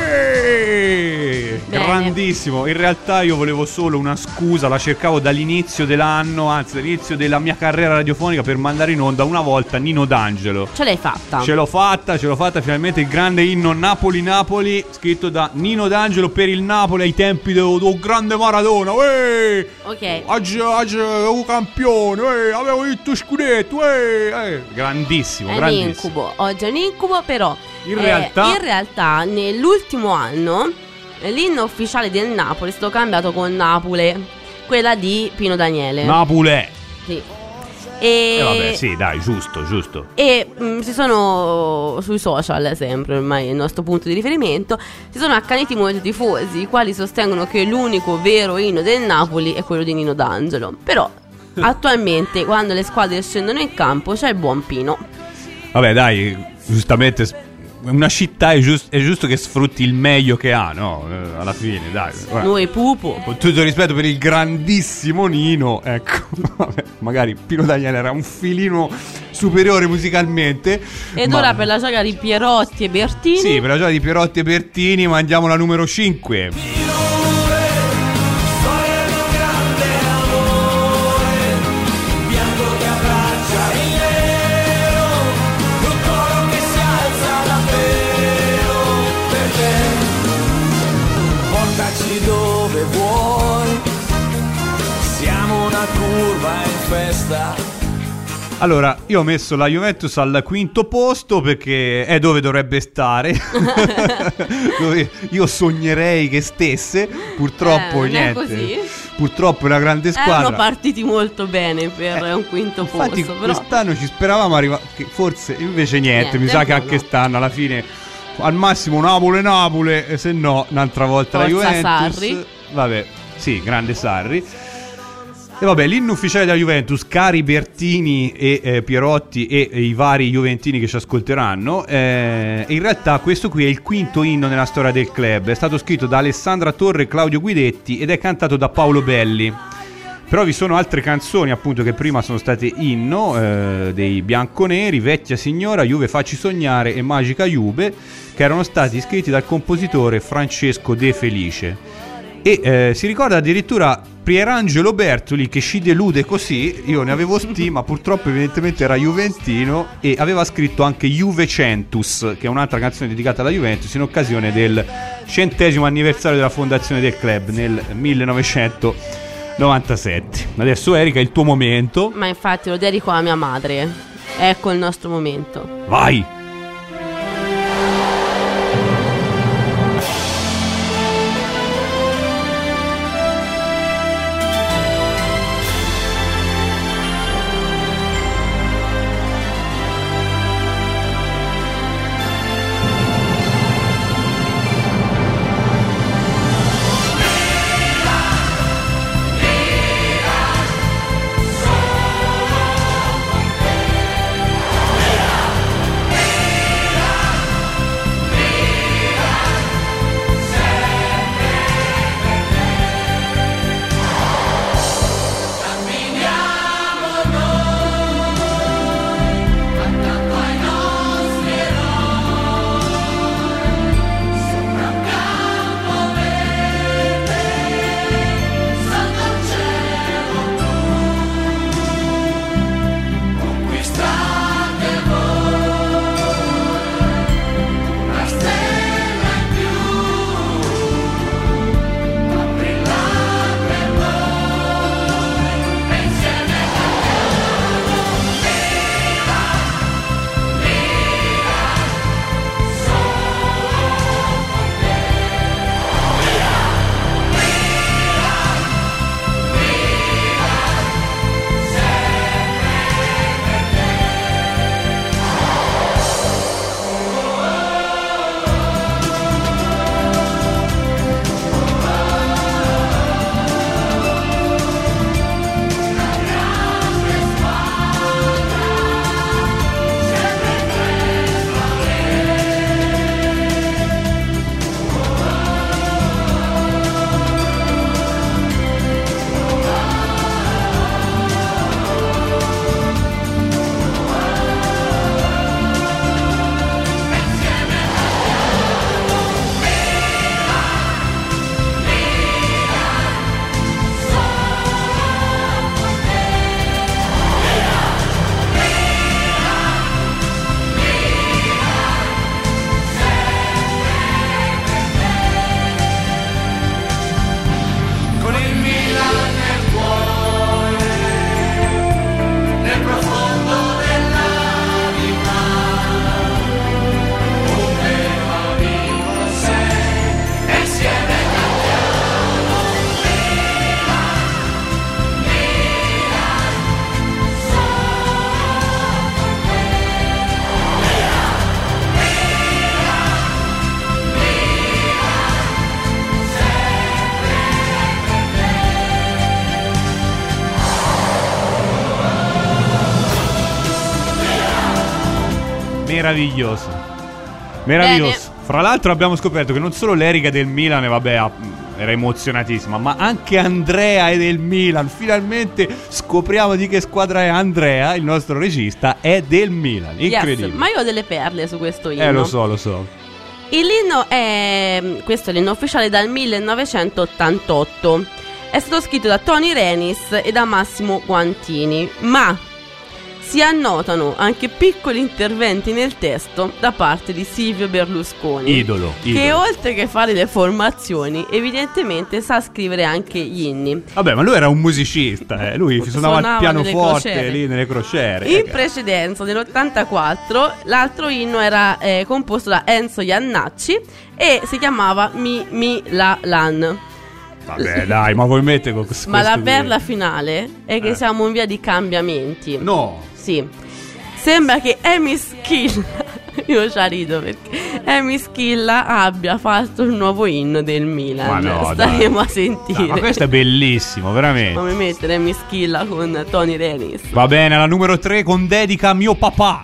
uè! Grandissimo. In realtà io volevo solo una scusa, la cercavo dall'inizio dell'anno, anzi dall'inizio della mia carriera radiofonica, per mandare in onda una volta Nino D'Angelo. Ce l'hai fatta. Ce l'ho fatta, ce l'ho fatta finalmente, il grande inno Napoli-Napoli, scritto da Nino D'Angelo per il Napoli ai tempi del grande Maradona. Uè! Ok. Oggi, oggi è un campione, uè! Avevo vinto scudetto, uè! Eh, grandissimo, È un grandissimo. incubo. Oggi è un incubo, però In eh, realtà- in realtà nell'ultimo anno eh, l'inno ufficiale del Napoli è stato cambiato con Napoli, quella di Pino Daniele. Napoli. Sì. E, Eh vabbè, sì, dai, giusto, giusto. e mh, si sono sui social, sempre ormai il nostro punto di riferimento, si sono accaniti molti tifosi, i quali sostengono che l'unico vero inno del Napoli è quello di Nino D'Angelo. Però attualmente, quando le squadre scendono in campo, c'è il buon Pino. Vabbè, dai, giustamente s- una città è, giust- è giusto che sfrutti il meglio che ha, no? Eh, alla fine, dai. Guarda. Noi pupo. Con tutto il rispetto per il grandissimo Nino, ecco, vabbè, magari Pino Daniele era un filino superiore musicalmente. Ed ma- ora per la saga di Pierotti e Bertini. Sì, per la gioia di Pierotti e Bertini mandiamo la numero cinque. Portaci dove vuoi, siamo una curva in festa. Allora, io ho messo la Juventus al quinto posto perché è dove dovrebbe stare. Dove io sognerei che stesse. Purtroppo Eh, non è niente. così. Purtroppo è una grande squadra. Erano partiti molto bene per Eh, un quinto Infatti posto, però quest'anno ci speravamo arriva- che forse invece niente, Niente, mi sa che no, anche no. stanno alla fine al massimo Napoli-Napoli, e se no un'altra volta Forza la Juventus. Sarri. Vabbè, Sì, grande Sarri. E vabbè, l'inno ufficiale della Juventus, cari Bertini e eh, Pierotti e, e i vari juventini che ci ascolteranno, eh, in realtà questo qui è il quinto inno nella storia del club. È stato scritto da Alessandra Torre e Claudio Guidetti ed è cantato da Paolo Belli. Però vi sono altre canzoni appunto che prima sono state inno, eh, dei bianconeri, Vecchia Signora, Juve Facci Sognare e Magica Juve, che erano stati scritti dal compositore Francesco De Felice. E eh, si ricorda addirittura Pierangelo Bertoli, che ci delude così. Io ne avevo stima, purtroppo evidentemente era juventino e aveva scritto anche Juvecentus, che è un'altra canzone dedicata alla Juventus in occasione del centesimo anniversario della fondazione del club nel millenovecentonovantasette. Adesso Erika è il tuo momento. Ma infatti lo dedico alla mia madre. Ecco il nostro momento. Vai! Meraviglioso, meraviglioso. Bene. Fra l'altro abbiamo scoperto che non solo l'Erika del Milan, vabbè, era emozionatissima, ma anche Andrea è del Milan. Finalmente scopriamo di che squadra è Andrea, il nostro regista, è del Milan. Incredibile. Yes, ma io ho delle perle su questo inno. Eh, lo so, lo so. L'inno è... questo è l'inno ufficiale dal millenovecentottantotto. È stato scritto da Tony Renis e da Massimo Guantini, ma si annotano anche piccoli interventi nel testo da parte di Silvio Berlusconi, idolo, idolo. che oltre che fare le formazioni evidentemente sa scrivere anche gli inni. Vabbè, ma lui era un musicista, eh. Lui suonava, suonava il pianoforte lì nelle crociere. In eh, precedenza, nell'ottantaquattro, l'altro inno era eh, composto da Enzo Iannacci e si chiamava Mi Mi La Lan. Vabbè, dai, ma vuoi mettere con questo? Ma la perla finale è che eh. siamo in via di cambiamenti. No. Sì. Sembra che Amy Schill io ci rido perché Amy Schilla abbia fatto il nuovo inno del Milan. Ma no, Staremo dai. a sentire. Dai, ma questo è bellissimo, veramente. Come mettere Amy Schilla con Tony Renis. Va bene, la numero tre con dedica a mio papà.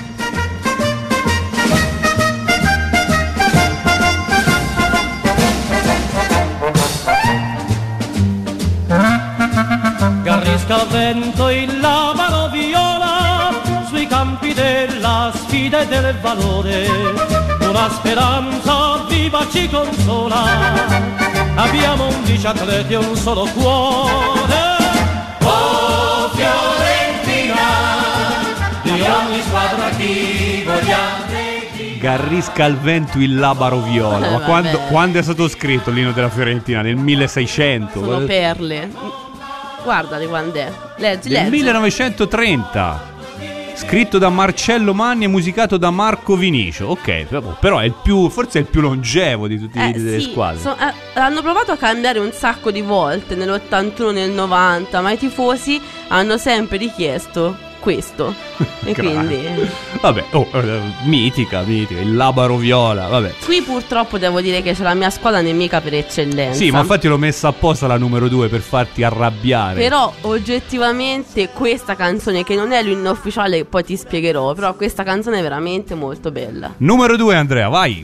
Garrisca al vento il labaro viola sui campi della sfida e del valore, una speranza viva ci consola, abbiamo undici atleti e un solo cuore. Oh Fiorentina, di ogni squadra chi vogliamo. Garrisca al vento il labaro viola. Eh, Ma vabbè. quando, quando è stato scritto l'inno della Fiorentina? Nel milleseicento? Sono perle. Guardali quando è. Leggi, Nel leggi. millenovecentotrenta. Scritto da Marcello Manni e musicato da Marco Vinicio. Ok, però- però è il più, forse è il più longevo di tutte Eh, le sì, squadre. so- eh, hanno provato a cambiare un sacco di volte nell'ottantuno, nel novanta, ma i tifosi hanno sempre richiesto questo. E Grande. quindi Vabbè, oh, eh, mitica, mitica, il labaro viola, vabbè. qui purtroppo devo dire che c'è la mia squadra nemica per eccellenza. Sì, ma infatti l'ho messa apposta la numero due per farti arrabbiare. Però oggettivamente questa canzone, che non è l'inno ufficiale, poi ti spiegherò, però questa canzone è veramente molto bella. Numero due, Andrea, vai.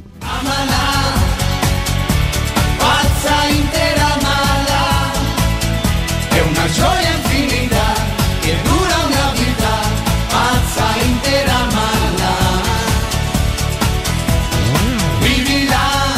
Pazza intera mala, è una gioia infinita che dura una vita. Pazza intera mala, vivila,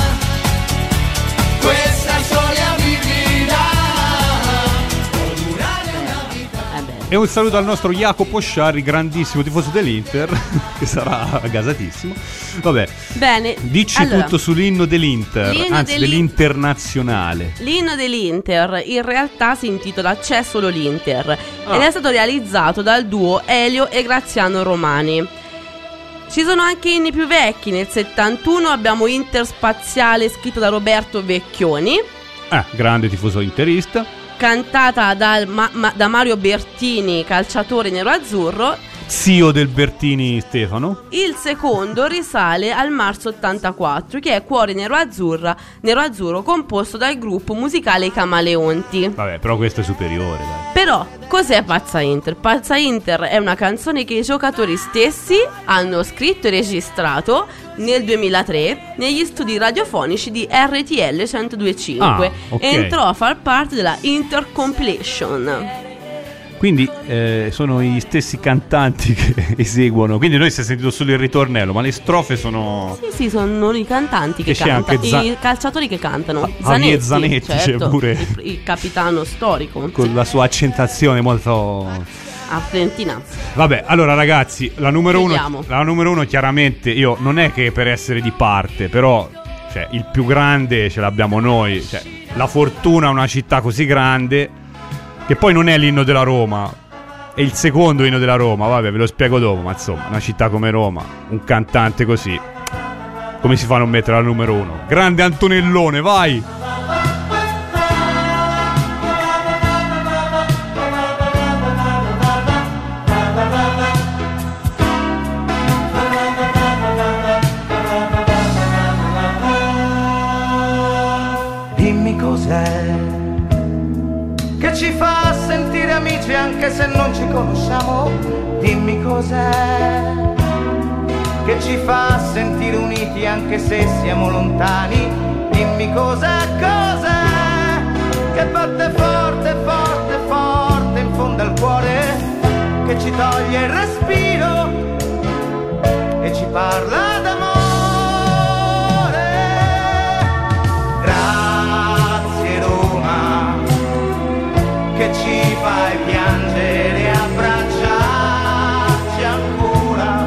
questa storia vivila, può durare una vita. È bella. E un saluto al nostro Jacopo Sciarri, grandissimo tifoso dell'Inter, che sarà gasatissimo. Vabbè, Bene, dici allora, tutto sull'inno dell'Inter, l'inno anzi dell'In- dell'internazionale. L'inno dell'Inter in realtà si intitola C'è solo l'Inter Ah. ed è stato realizzato dal duo Elio e Graziano Romani. Ci sono anche inni più vecchi. Nel settantuno abbiamo Interspaziale, scritto da Roberto Vecchioni, Eh, grande tifoso interista. cantata dal Ma- Ma- da Mario Bertini, calciatore nero-azzurro. Zio del Bertini Stefano. Il secondo risale al marzo ottantaquattro, che è Cuore nero-azzurra, nero-azzurro, composto dal gruppo musicale I Camaleonti. Vabbè, però questo è superiore, dai. Però, cos'è Pazza Inter? Pazza Inter è una canzone che i giocatori stessi hanno scritto e registrato nel duemilatré negli studi radiofonici di R T L centodue e cinque. Ah, ok. Entrò a far parte della Inter Compilation. Quindi eh, sono gli stessi cantanti che eseguono. Quindi noi si è sentito solo il ritornello, ma le strofe sono... Sì, sì, sono i cantanti che, Che c'è cantano, anche Za- i calciatori che cantano. Javier Zanetti c'è certo, pure. il, il capitano storico. con la sua accentazione molto... A Fiorentina. Vabbè, allora ragazzi, la numero uno, Vediamo. la numero uno chiaramente, io non è che per essere di parte, però cioè, il più grande ce l'abbiamo noi. Cioè, la Fortuna è una città così grande che poi non è l'inno della Roma, è il secondo inno della Roma. Vabbè, ve lo spiego dopo, ma insomma, una città come Roma, un cantante così, come si fa a non mettere al numero uno? Grande Antonellone, vai! Dimmi cos'è che ci fa sentire amici anche se non ci conosciamo. Dimmi cos'è che ci fa sentire uniti anche se siamo lontani. Dimmi cos'è, cos'è che batte forte, forte, forte in fondo al cuore, che ci toglie il respiro e ci parla d'amore. Grazie Roma, che ci fai piangere e abbracciarci ancora.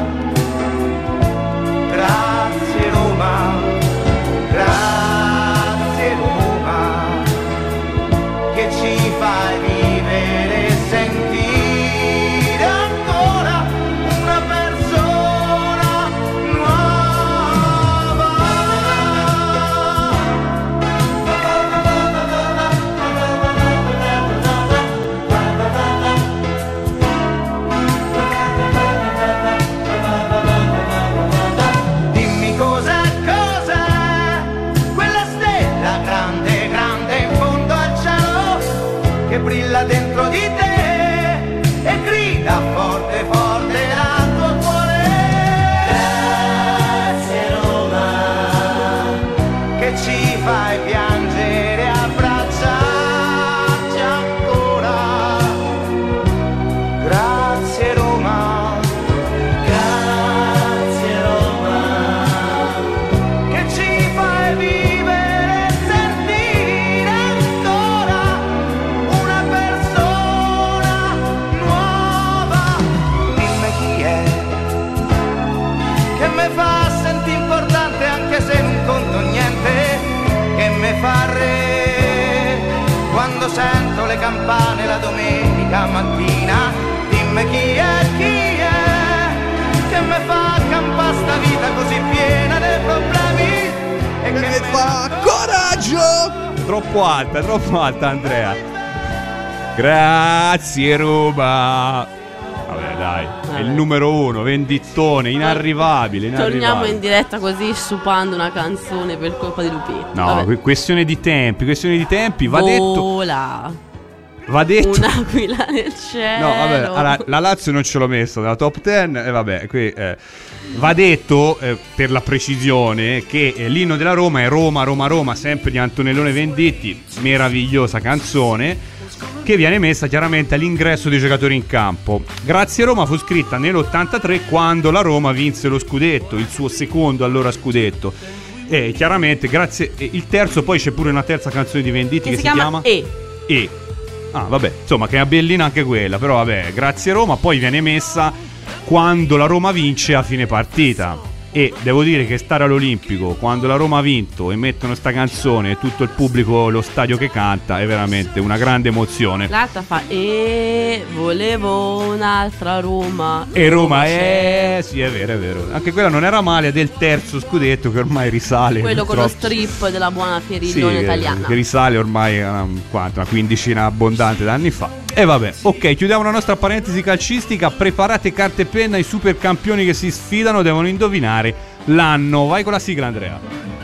Grazie Roma, grazie Roma, che ci fai vivere e sentire ancora una persona nuova. quando sento le campane la domenica mattina. Dimmi chi è, chi è, che me fa campare sta vita così piena di problemi e che me fa coraggio. Troppo alta, troppo alta, Andrea. Grazie Roma. Vabbè dai, Vabbè. È il numero uno, vendittone, inarrivabile, inarrivabile. Torniamo in diretta così sciupando una canzone per colpa di Lupetto. No, Vabbè. questione di tempi, questione di tempi, va Vola. detto. Va detto. Un'aquila nel cielo. No, vabbè, allora, la Lazio non ce l'ho messo nella top dieci e vabbè, qui eh, va detto eh, per la precisione che eh, l'inno della Roma è Roma, Roma, Roma, sempre di Antonellone Venditti, meravigliosa canzone che viene messa chiaramente all'ingresso dei giocatori in campo. Grazie Roma fu scritta nell'ottantatré quando la Roma vinse lo scudetto, il suo secondo allora scudetto. E chiaramente grazie il terzo, poi c'è pure una terza canzone di Venditti che, che si, si chiama, chiama E. E. Ah, vabbè, insomma, che è bellina anche quella, però vabbè, grazie Roma, poi viene messa quando la Roma vince a fine partita. E devo dire che stare all'Olimpico quando la Roma ha vinto e mettono sta canzone e tutto il pubblico, lo stadio che canta, è veramente una grande emozione. L'altra fa e volevo un'altra Roma. E Roma è... Sì, è vero, è vero. Anche quella non era male, del terzo scudetto che ormai risale. Quello purtroppo. con lo strip della buona Firillone sì, italiana. Che risale ormai a una, quanto, una quindicina abbondante d'anni fa. E vabbè, ok, chiudiamo la nostra parentesi calcistica. Preparate carta e penna, i super campioni che si sfidano devono indovinare l'anno. Vai con la sigla, Andrea.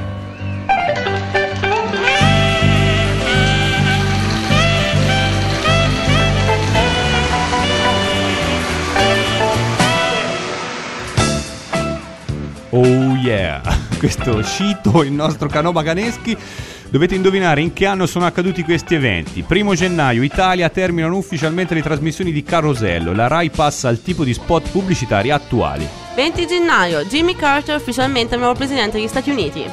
Oh yeah, questo Cito, il nostro Canova Caneschi. Dovete indovinare in che anno sono accaduti questi eventi. Primo gennaio, Italia, terminano ufficialmente le trasmissioni di Carosello. La Rai passa al tipo di spot pubblicitari attuali. venti gennaio, Jimmy Carter ufficialmente nuovo presidente degli Stati Uniti.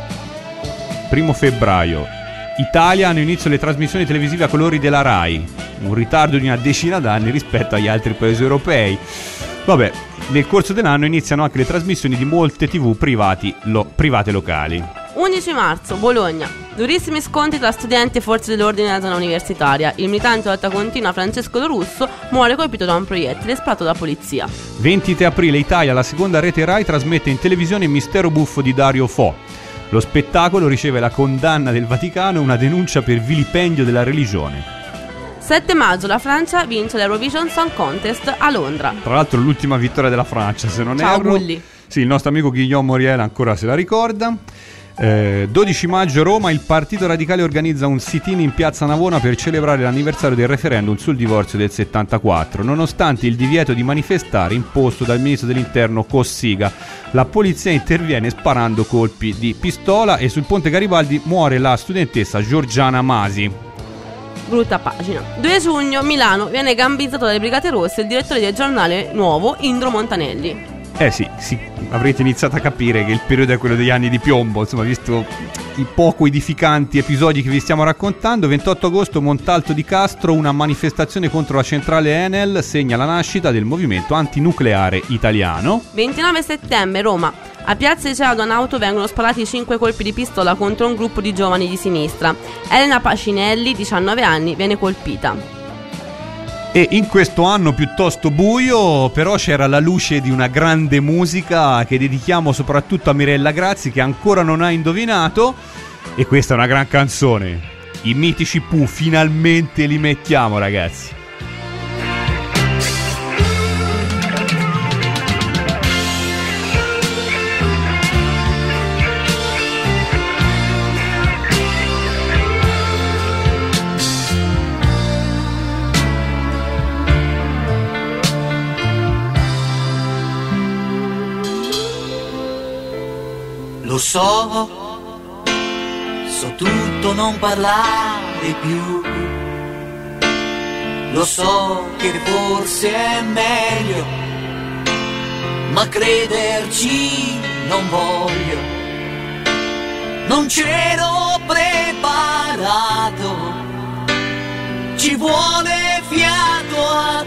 Primo febbraio, Italia, hanno inizio le trasmissioni televisive a colori della Rai. Un ritardo di una decina d'anni rispetto agli altri paesi europei. Vabbè, nel corso dell'anno iniziano anche le trasmissioni di molte tivù privati, lo, private locali. undici marzo, Bologna. Durissimi scontri tra studenti e forze dell'ordine nella zona universitaria. Il militante di lotta continua Francesco Lorusso muore colpito da un proiettile sparato dalla polizia. ventitré aprile, Italia, la seconda rete Rai trasmette in televisione Mistero buffo di Dario Fo. Lo spettacolo riceve la condanna del Vaticano e una denuncia per vilipendio della religione. sette maggio, la Francia vince l'Eurovision Song Contest a Londra. Tra l'altro l'ultima vittoria della Francia, se non Ciao, erro. Gulli. Sì, il nostro amico Guillaume Moriel ancora se la ricorda. Eh, dodici maggio, Roma, il Partito Radicale organizza un sit-in in piazza Navona per celebrare l'anniversario del referendum sul divorzio del settantaquattro. Nonostante il divieto di manifestare imposto dal ministro dell'interno Cossiga, la polizia interviene sparando colpi di pistola e sul ponte Garibaldi muore la studentessa Giorgiana Masi. Brutta pagina. due giugno, Milano, viene gambizzato dalle Brigate Rosse il direttore del giornale Nuovo, Indro Montanelli. Eh sì, sì, avrete iniziato a capire che il periodo è quello degli anni di piombo, insomma, visto i poco edificanti episodi che vi stiamo raccontando. Ventotto agosto, Montalto di Castro, una manifestazione contro la centrale Enel segna la nascita del movimento antinucleare italiano. ventinove settembre, Roma. A Piazza Liceo Adonauto vengono sparati cinque colpi di pistola contro un gruppo di giovani di sinistra. Elena Pacinelli, diciannove anni, viene colpita. E in questo anno piuttosto buio, però c'era la luce di una grande musica che dedichiamo soprattutto a Mirella Grazzi, che ancora non ha indovinato. E questa è una gran canzone. I mitici Pooh, finalmente li mettiamo, ragazzi. Lo so, so tutto, non parlare più. Lo so che forse è meglio, ma crederci non voglio. Non c'ero preparato, ci vuole fiato a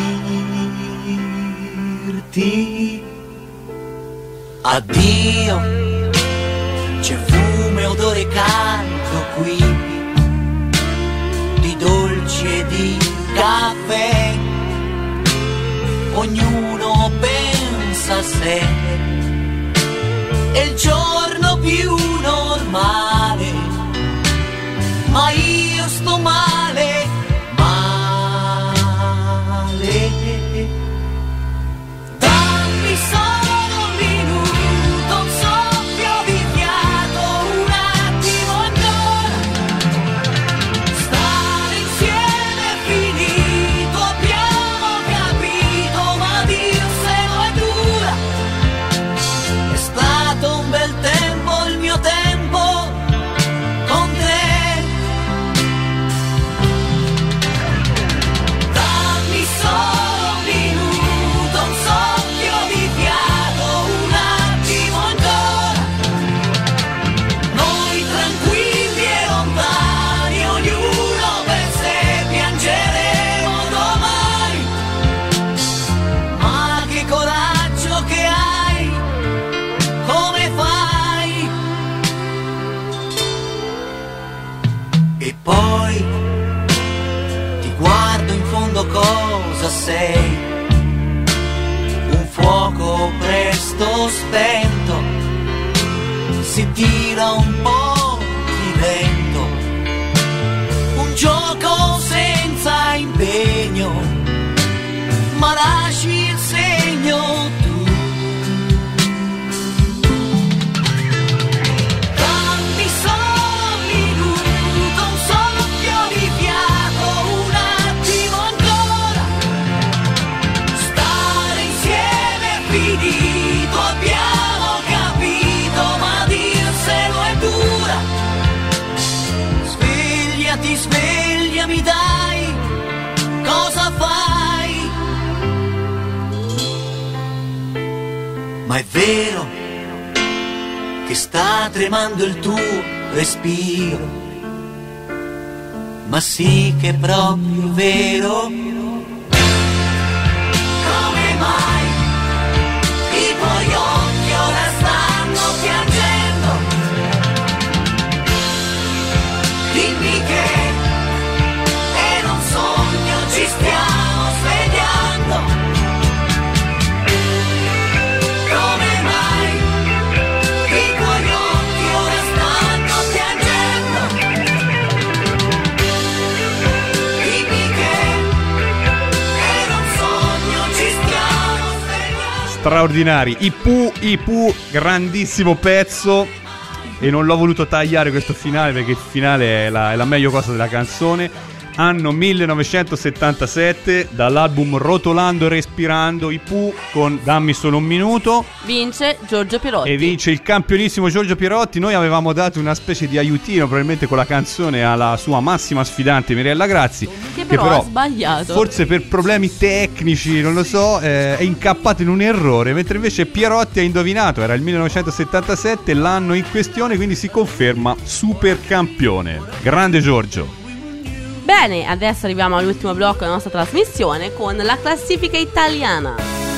dirti addio. C'è fumo e odore caldo qui, di caffè, ognuno pensa a sé, è il giorno più normale, ma io sto male, male. Dammi solo un minuto, un soffio di fiato, un attimo ancora. Stare insieme è finito, abbiamo capito, ma dirselo è dura. È stato un bel tempo il mio tempo con te. Dammi solo un minuto, un soffio di fiato, un attimo ancora. Noi tranquilli e lontani, ognuno per sé, piangeremo domani. Ma che coraggio che hai, come fai? E poi ti guardo in fondo, cosa sei? Un fuoco presto spento, si tira un po' di vento, un gioco senza impegno, ma lasci il segno tu. Dammi solo un minuto, un soffio di fiato, un attimo ancora. Stare insieme è finito, abbiamo capito, ma dirselo è dura. Svegliati, svegliami dai, cosa fai? Ma è vero che sta tremando il tuo respiro, ma sì che è proprio vero. Come mai i tuoi occhi ora stanno piangendo? Dimmi che era un sogno, ci stiamo svegliando. Come mai i tuoi occhi ora stanno piangendo? Dimmi che era un sogno, ci stiamo svegliando. Straordinari. I Pooh, i Pooh, grandissimo pezzo. E non l'ho voluto tagliare questo finale perché il finale è la, è la meglio cosa della canzone. Anno millenovecentosettantasette, dall'album Rotolando e Respirando, i Pooh con Dammi solo un minuto. Vince Giorgio Pierotti. E vince il campionissimo Giorgio Pierotti. Noi avevamo dato una specie di aiutino probabilmente con la canzone alla sua massima sfidante Mirella Grazzi, Che però, ha sbagliato. forse per problemi tecnici, non lo so, eh, è incappato in un errore, mentre invece Pierotti ha indovinato. Era il millenovecentosettantasette l'anno in questione, quindi si conferma super campione. Grande Giorgio. Bene, adesso arriviamo all'ultimo blocco della nostra trasmissione con la classifica italiana.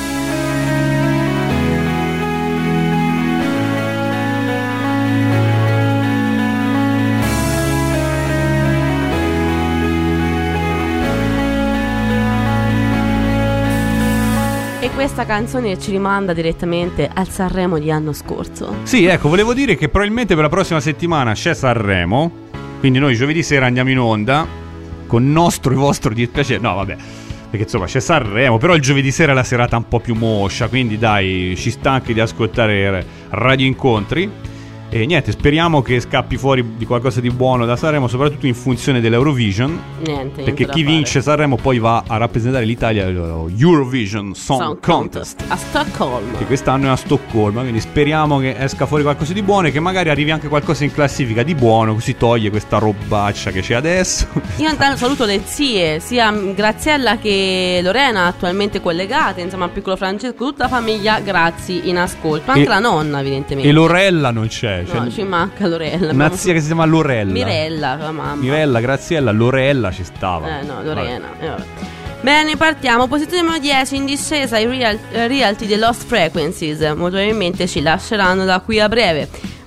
E questa canzone ci rimanda direttamente al Sanremo di anno scorso. Sì, ecco, volevo dire che probabilmente per la prossima settimana c'è Sanremo, quindi noi giovedì sera andiamo in onda con nostro e vostro dispiacere. No, vabbè, perché insomma c'è Sanremo, però il giovedì sera è la serata un po' più moscia, quindi dai, ci sta anche di ascoltare Radio Incontri. E niente, speriamo che scappi fuori di qualcosa di buono da Sanremo, soprattutto in funzione dell'Eurovision. Niente, perché niente chi da vince fare. Sanremo poi va a rappresentare l'Italia allo Eurovision Song, Song Contest, a Stoccolma. che quest'anno è a Stoccolma, quindi speriamo che esca fuori qualcosa di buono e che magari arrivi anche qualcosa in classifica di buono, così toglie questa robaccia che c'è adesso. Io intanto saluto le zie, sia Graziella che Lorena, attualmente collegate, insomma il piccolo Francesco, tutta la famiglia Grazi in ascolto, anche E- la nonna evidentemente. E Lorella non c'è, No, cioè, ci manca Lorella. una abbiamo- zia che si chiama Lorella. Mirella, la mamma. Mirella, Graziella, Lorella ci stava. Eh no, Lorena. Eh, vabbè. Bene, partiamo. Posizione numero dieci, in discesa i real, eh, Realty The Lost Frequencies. Molto probabilmente ci lasceranno da qui a breve.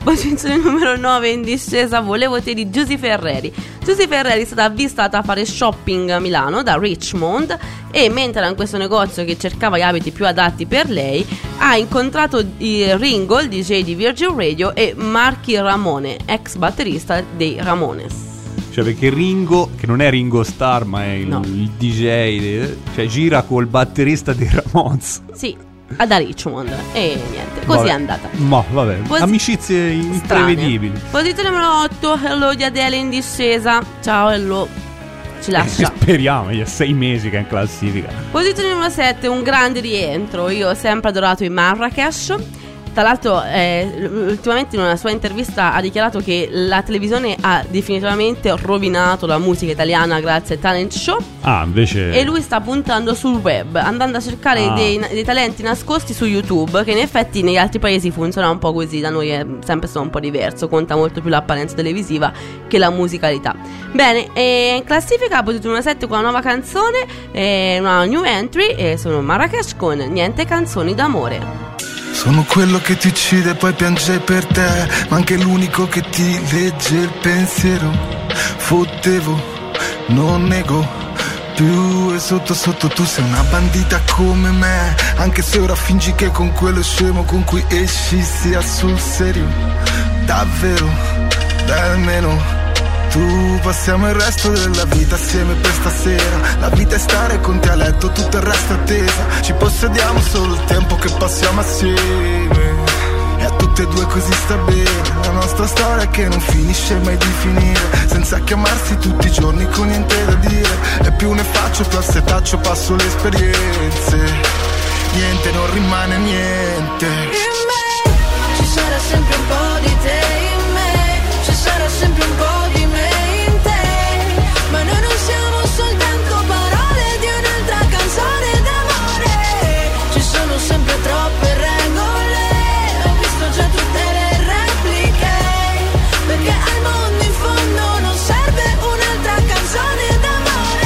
posizione numero nove in discesa Volevo te di Giusy Ferreri. Giusy Ferreri è stata avvistata a fare shopping a Milano da Richmond e mentre era in questo negozio che cercava gli abiti più adatti per lei ha incontrato il Ringo, il D J di Virgin Radio, e Marky Ramone, ex batterista dei Ramones. Cioè perché Ringo, che non è Ringo Starr ma è il, No. il D J, cioè gira col batterista dei Ramones. Sì, da Richmond. E niente, così Vabbè. è andata. Ma vabbè, Posi- amicizie imprevedibili. Posizione numero otto, Hello di Adele in discesa. Ciao Hello, ci lascia. Speriamo, gli è sei mesi che è in classifica. Posizione numero sette, un grande rientro. Io ho sempre adorato i Marrakesh. Tra l'altro eh, ultimamente in una sua intervista ha dichiarato che la televisione ha definitivamente rovinato la musica italiana grazie ai talent show. Ah, invece E lui sta puntando sul web, andando a cercare Ah. dei, dei talenti nascosti su YouTube, che in effetti negli altri paesi funziona un po' così, da noi è sempre stato un po' diverso, conta molto più l'apparenza televisiva che la musicalità. Bene, e in classifica posizione numero sette con una nuova canzone, eh, una new entry, e sono Marrakesh con Niente canzoni d'amore. Sono quello che ti uccide e poi piange per te, ma anche l'unico che ti legge il pensiero. Fottevo, non nego più, e sotto sotto tu sei una bandita come me, anche se ora fingi che con quello scemo con cui esci sia sul serio. Davvero, dai almeno tu, passiamo il resto della vita assieme per stasera. La vita è stare con te a letto, tutto il resto è attesa. Ci possediamo solo il tempo che passiamo assieme, e a tutte e due così sta bene. La nostra storia che non finisce mai di finire, senza chiamarsi tutti i giorni con niente da dire. E più ne faccio più al setaccio passo le esperienze. Niente, non rimane niente. In me ci sarà sempre un po' di te, in me ci sarà sempre un po' di me in te, ma noi non siamo soltanto parole di un'altra canzone d'amore. Ci sono sempre troppe regole, ho visto già tutte le repliche, perché al mondo in fondo non serve un'altra canzone d'amore.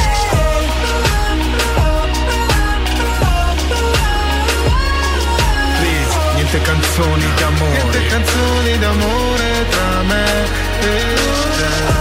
Please, niente canzoni d'amore, niente canzoni d'amore tra me e te.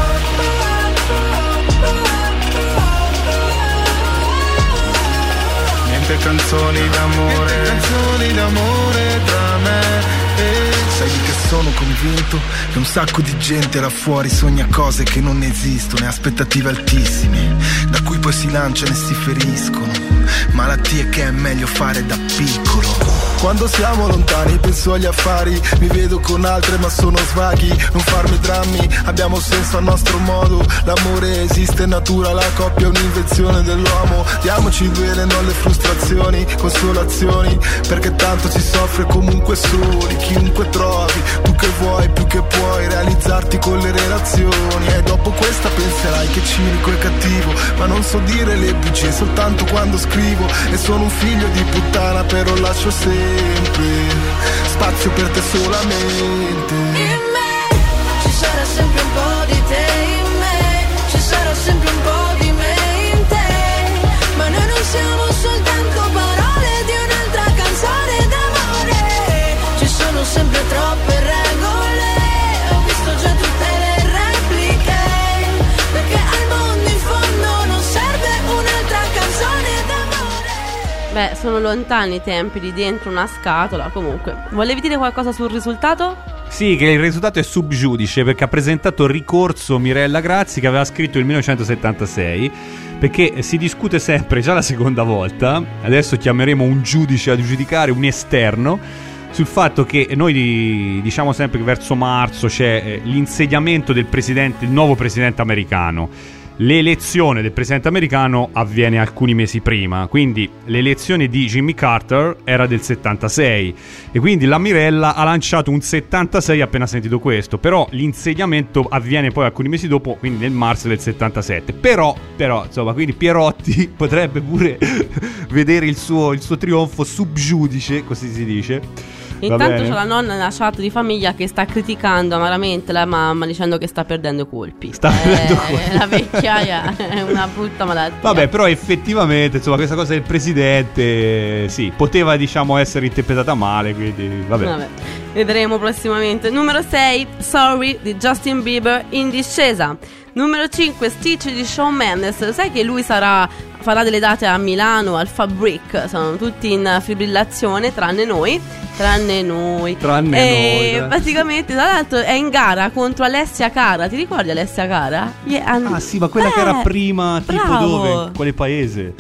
Niente canzoni d'amore, niente canzoni d'amore tra me e sai che sono convinto che un sacco di gente là fuori sogna cose che non esistono e aspettative altissime, da cui poi si lanciano e si feriscono, malattie che è meglio fare da piccolo. Quando siamo lontani penso agli affari, mi vedo con altre ma sono svaghi. Non farmi drammi, abbiamo senso a nostro modo. L'amore esiste in natura, la coppia è un'invenzione dell'uomo. Diamoci il bene, non le frustrazioni, consolazioni, perché tanto si soffre comunque soli. Chiunque trovi, tu che vuoi, più che puoi realizzarti con le relazioni. E dopo questa penserai che cinico e cattivo, ma non so dire le bugie soltanto quando scrivo. E sono un figlio di puttana però lascio sempre spazio per te solamente. In me ci sarà sempre un po' di te, in me ci sarà sempre un po' di me in te, ma noi non siamo soltanto parole di un'altra canzone d'amore. Ci sono sempre troppe regole, ho visto già tutte le repliche, perché al mondo in fondo non serve un'altra canzone d'amore. Beh, sono lontani i tempi di dentro una scatola. Comunque, volevi dire qualcosa sul risultato? Sì, che il risultato è sub judice perché ha presentato ricorso Mirella Grazzi, che aveva scritto il millenovecentosettantasei, perché si discute sempre, già la seconda volta, adesso chiameremo un giudice a giudicare, un esterno, sul fatto che noi diciamo sempre che verso marzo c'è l'insediamento del presidente, il nuovo presidente americano. L'elezione del presidente americano avviene alcuni mesi prima, quindi l'elezione di Jimmy Carter era del settantasei e quindi la Mirella ha lanciato un settantasei appena sentito questo, però l'insediamento avviene poi alcuni mesi dopo, quindi nel marzo del settantasette. Però, però insomma, quindi Pierotti potrebbe pure vedere il suo, il suo trionfo sub judice, così si dice. Intanto c'è la nonna nella chat di famiglia che sta criticando amaramente la mamma dicendo che sta perdendo colpi. Sta eh, perdendo colpi. La vecchiaia è una brutta malattia. Vabbè, però effettivamente insomma questa cosa del presidente sì, poteva diciamo essere interpretata male, quindi vabbè. Vabbè. Vedremo prossimamente. Numero sei, Sorry di Justin Bieber, in discesa. Numero cinque, Stitch di Shawn Mendes. Sai che lui sarà, farà delle date a Milano, al Fabric. Sono tutti in fibrillazione, tranne noi. Tranne noi. Tranne e noi. praticamente, tra l'altro, è in gara contro Alessia Cara. Ti ricordi Alessia Cara? Yeah, Ah sì, ma quella eh, che era prima, tipo bravo. dove? Quale paese?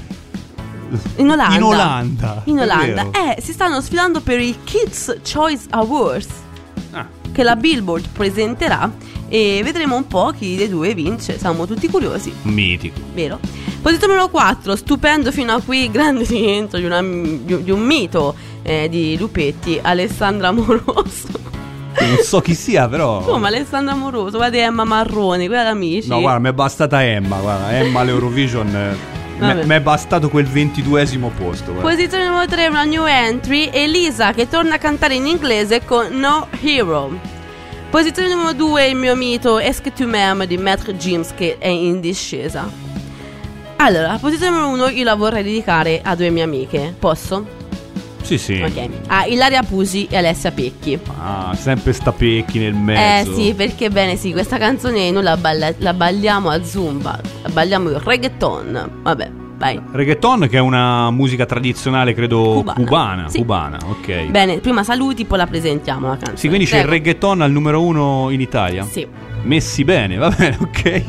In Olanda. In Olanda. In è Olanda. vero. Eh, si stanno sfidando per i Kids Choice Awards, Ah. che la Billboard presenterà, e vedremo un po' chi dei due vince. Siamo tutti curiosi, Mitico. vero? Posizione numero quattro, stupendo fino a qui, grande rientro di, una, di un mito eh, di Lupetti, Alessandra Amoroso. Non so chi sia, però. Come Alessandra Amoroso? Guarda Emma Marroni, quella d'Amici. No, guarda, mi è bastata Emma, guarda, Emma all'Eurovision. eh, Vabbè. Mi è bastato quel ventiduesimo posto. Guarda. Posizione numero tre, una new entry, Elisa che torna a cantare in inglese con No Hero. Posizione numero due, il mio mito Est-ce que tu m'aimes di Maître Gims, che è in discesa. Allora, posizione numero uno io la vorrei dedicare a due mie amiche. Posso? Sì, sì. Ok. A Ilaria Pusi e Alessia Pecchi. Ah, sempre sta Pecchi nel Eh mezzo. sì, perché bene sì, questa canzone noi la, balla- la balliamo a Zumba. La balliamo il reggaeton. Vabbè, vai. Reggaeton, che è una musica tradizionale, credo Cubana. cubana. Sì. Cubana, ok. Bene, prima saluti, poi la presentiamo la canzone. Sì, quindi c'è il Prego. reggaeton al numero uno in Italia. Sì. Messi bene, va bene, ok.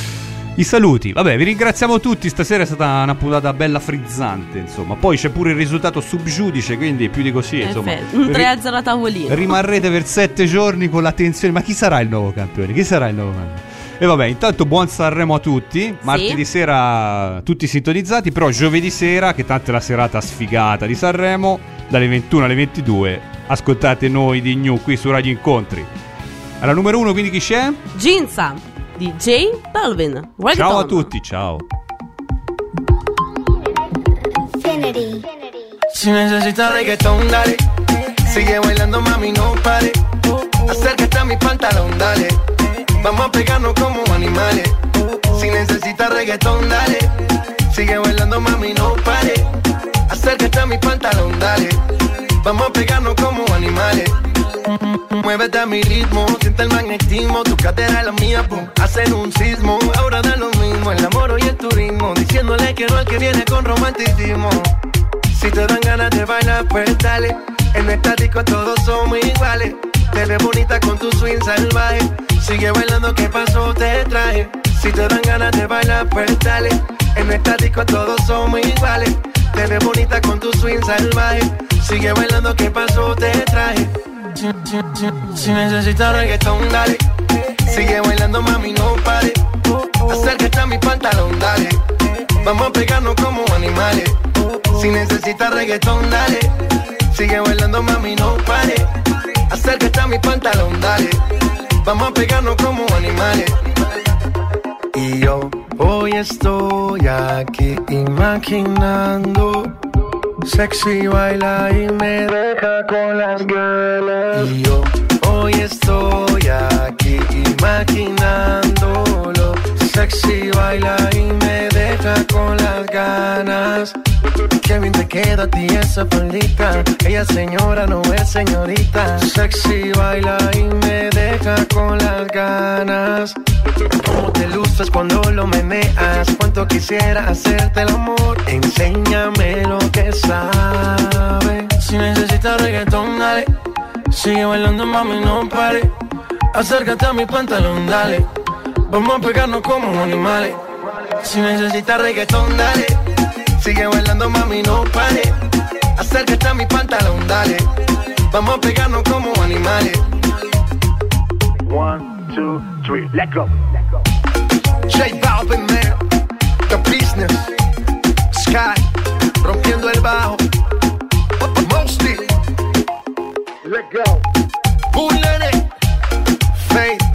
I saluti, vabbè, vi ringraziamo tutti. Stasera è stata una puntata bella frizzante, insomma. Poi c'è pure il risultato subgiudice, quindi più di così, insomma. Perfetto. Un tre a zero a tavolino. Rimarrete per sette giorni con la tensione. Ma chi sarà il nuovo campione? Chi sarà il nuovo campione? E vabbè, intanto buon Sanremo a tutti. Martedì sera tutti sintonizzati. Però giovedì sera, che tanto è la serata sfigata di Sanremo, dalle ventuno alle ventidue ascoltate noi di New qui su Radio Incontri. Alla numero uno, quindi chi c'è? Ginza di J Balvin. Reggaeton. Ciao a tutti, ciao. Si necesita reggaetón, dale. Sigue bailando, mami, no pare. Acércate a mi pantalón, dale. Vamos a pegarnos como animales. Si necesita reggaetón, dale. Sigue bailando, mami, no pare. Acércate a mi pantalón, dale. Vamos a pegarnos como animales. Muévete a mi ritmo, siente el magnetismo. Tu cadera es la mía, boom, hacen un sismo. Ahora da lo mismo, el amor y el turismo. Diciéndole que no al que viene con romanticismo. Si te dan ganas de bailar, pues dale. En esta disco todos somos iguales. Te ves bonita con tu swing salvaje. Sigue bailando, ¿qué pasó? Te traje. Si te dan ganas de bailar, pues dale. En esta disco todos somos iguales. Te ves bonita con tu swing salvaje. Sigue bailando, ¿qué pasó? Te traje. Si, si, si, si necesitas reggaetón, dale. Sigue bailando, mami, no pare. Acércate a mi pantalón, dale. Vamos a pegarnos como animales. Si necesitas reggaetón, dale. Sigue bailando, mami, no pare. Acércate a mi pantalón, dale. Vamos a pegarnos como animales. Y yo hoy estoy aquí imaginando. Sexy baila y me deja con las ganas. Y yo hoy estoy aquí imaginándolo. Sexy baila y me deja con las ganas. Qué bien te queda a ti esa faldita. Ella señora no es señorita. Sexy baila y me deja con las ganas. Cómo te luces cuando lo meneas. Cuánto quisiera hacerte el amor. Enséñame lo que sabes. Si necesitas reggaetón, dale. Sigue bailando, mami, no pare. Acércate a mi pantalón, dale. Vamos a pegarnos como animales. Si necesitas reggaetón, dale. Sigue bailando, mami, no pare. Acércate a mi pantalón, dale. Vamos a pegarnos como animales. One, two, three, let go. J Balvin, man, The Business, Sky, rompiendo el bajo. Mostly, let go. Bullet, Faith.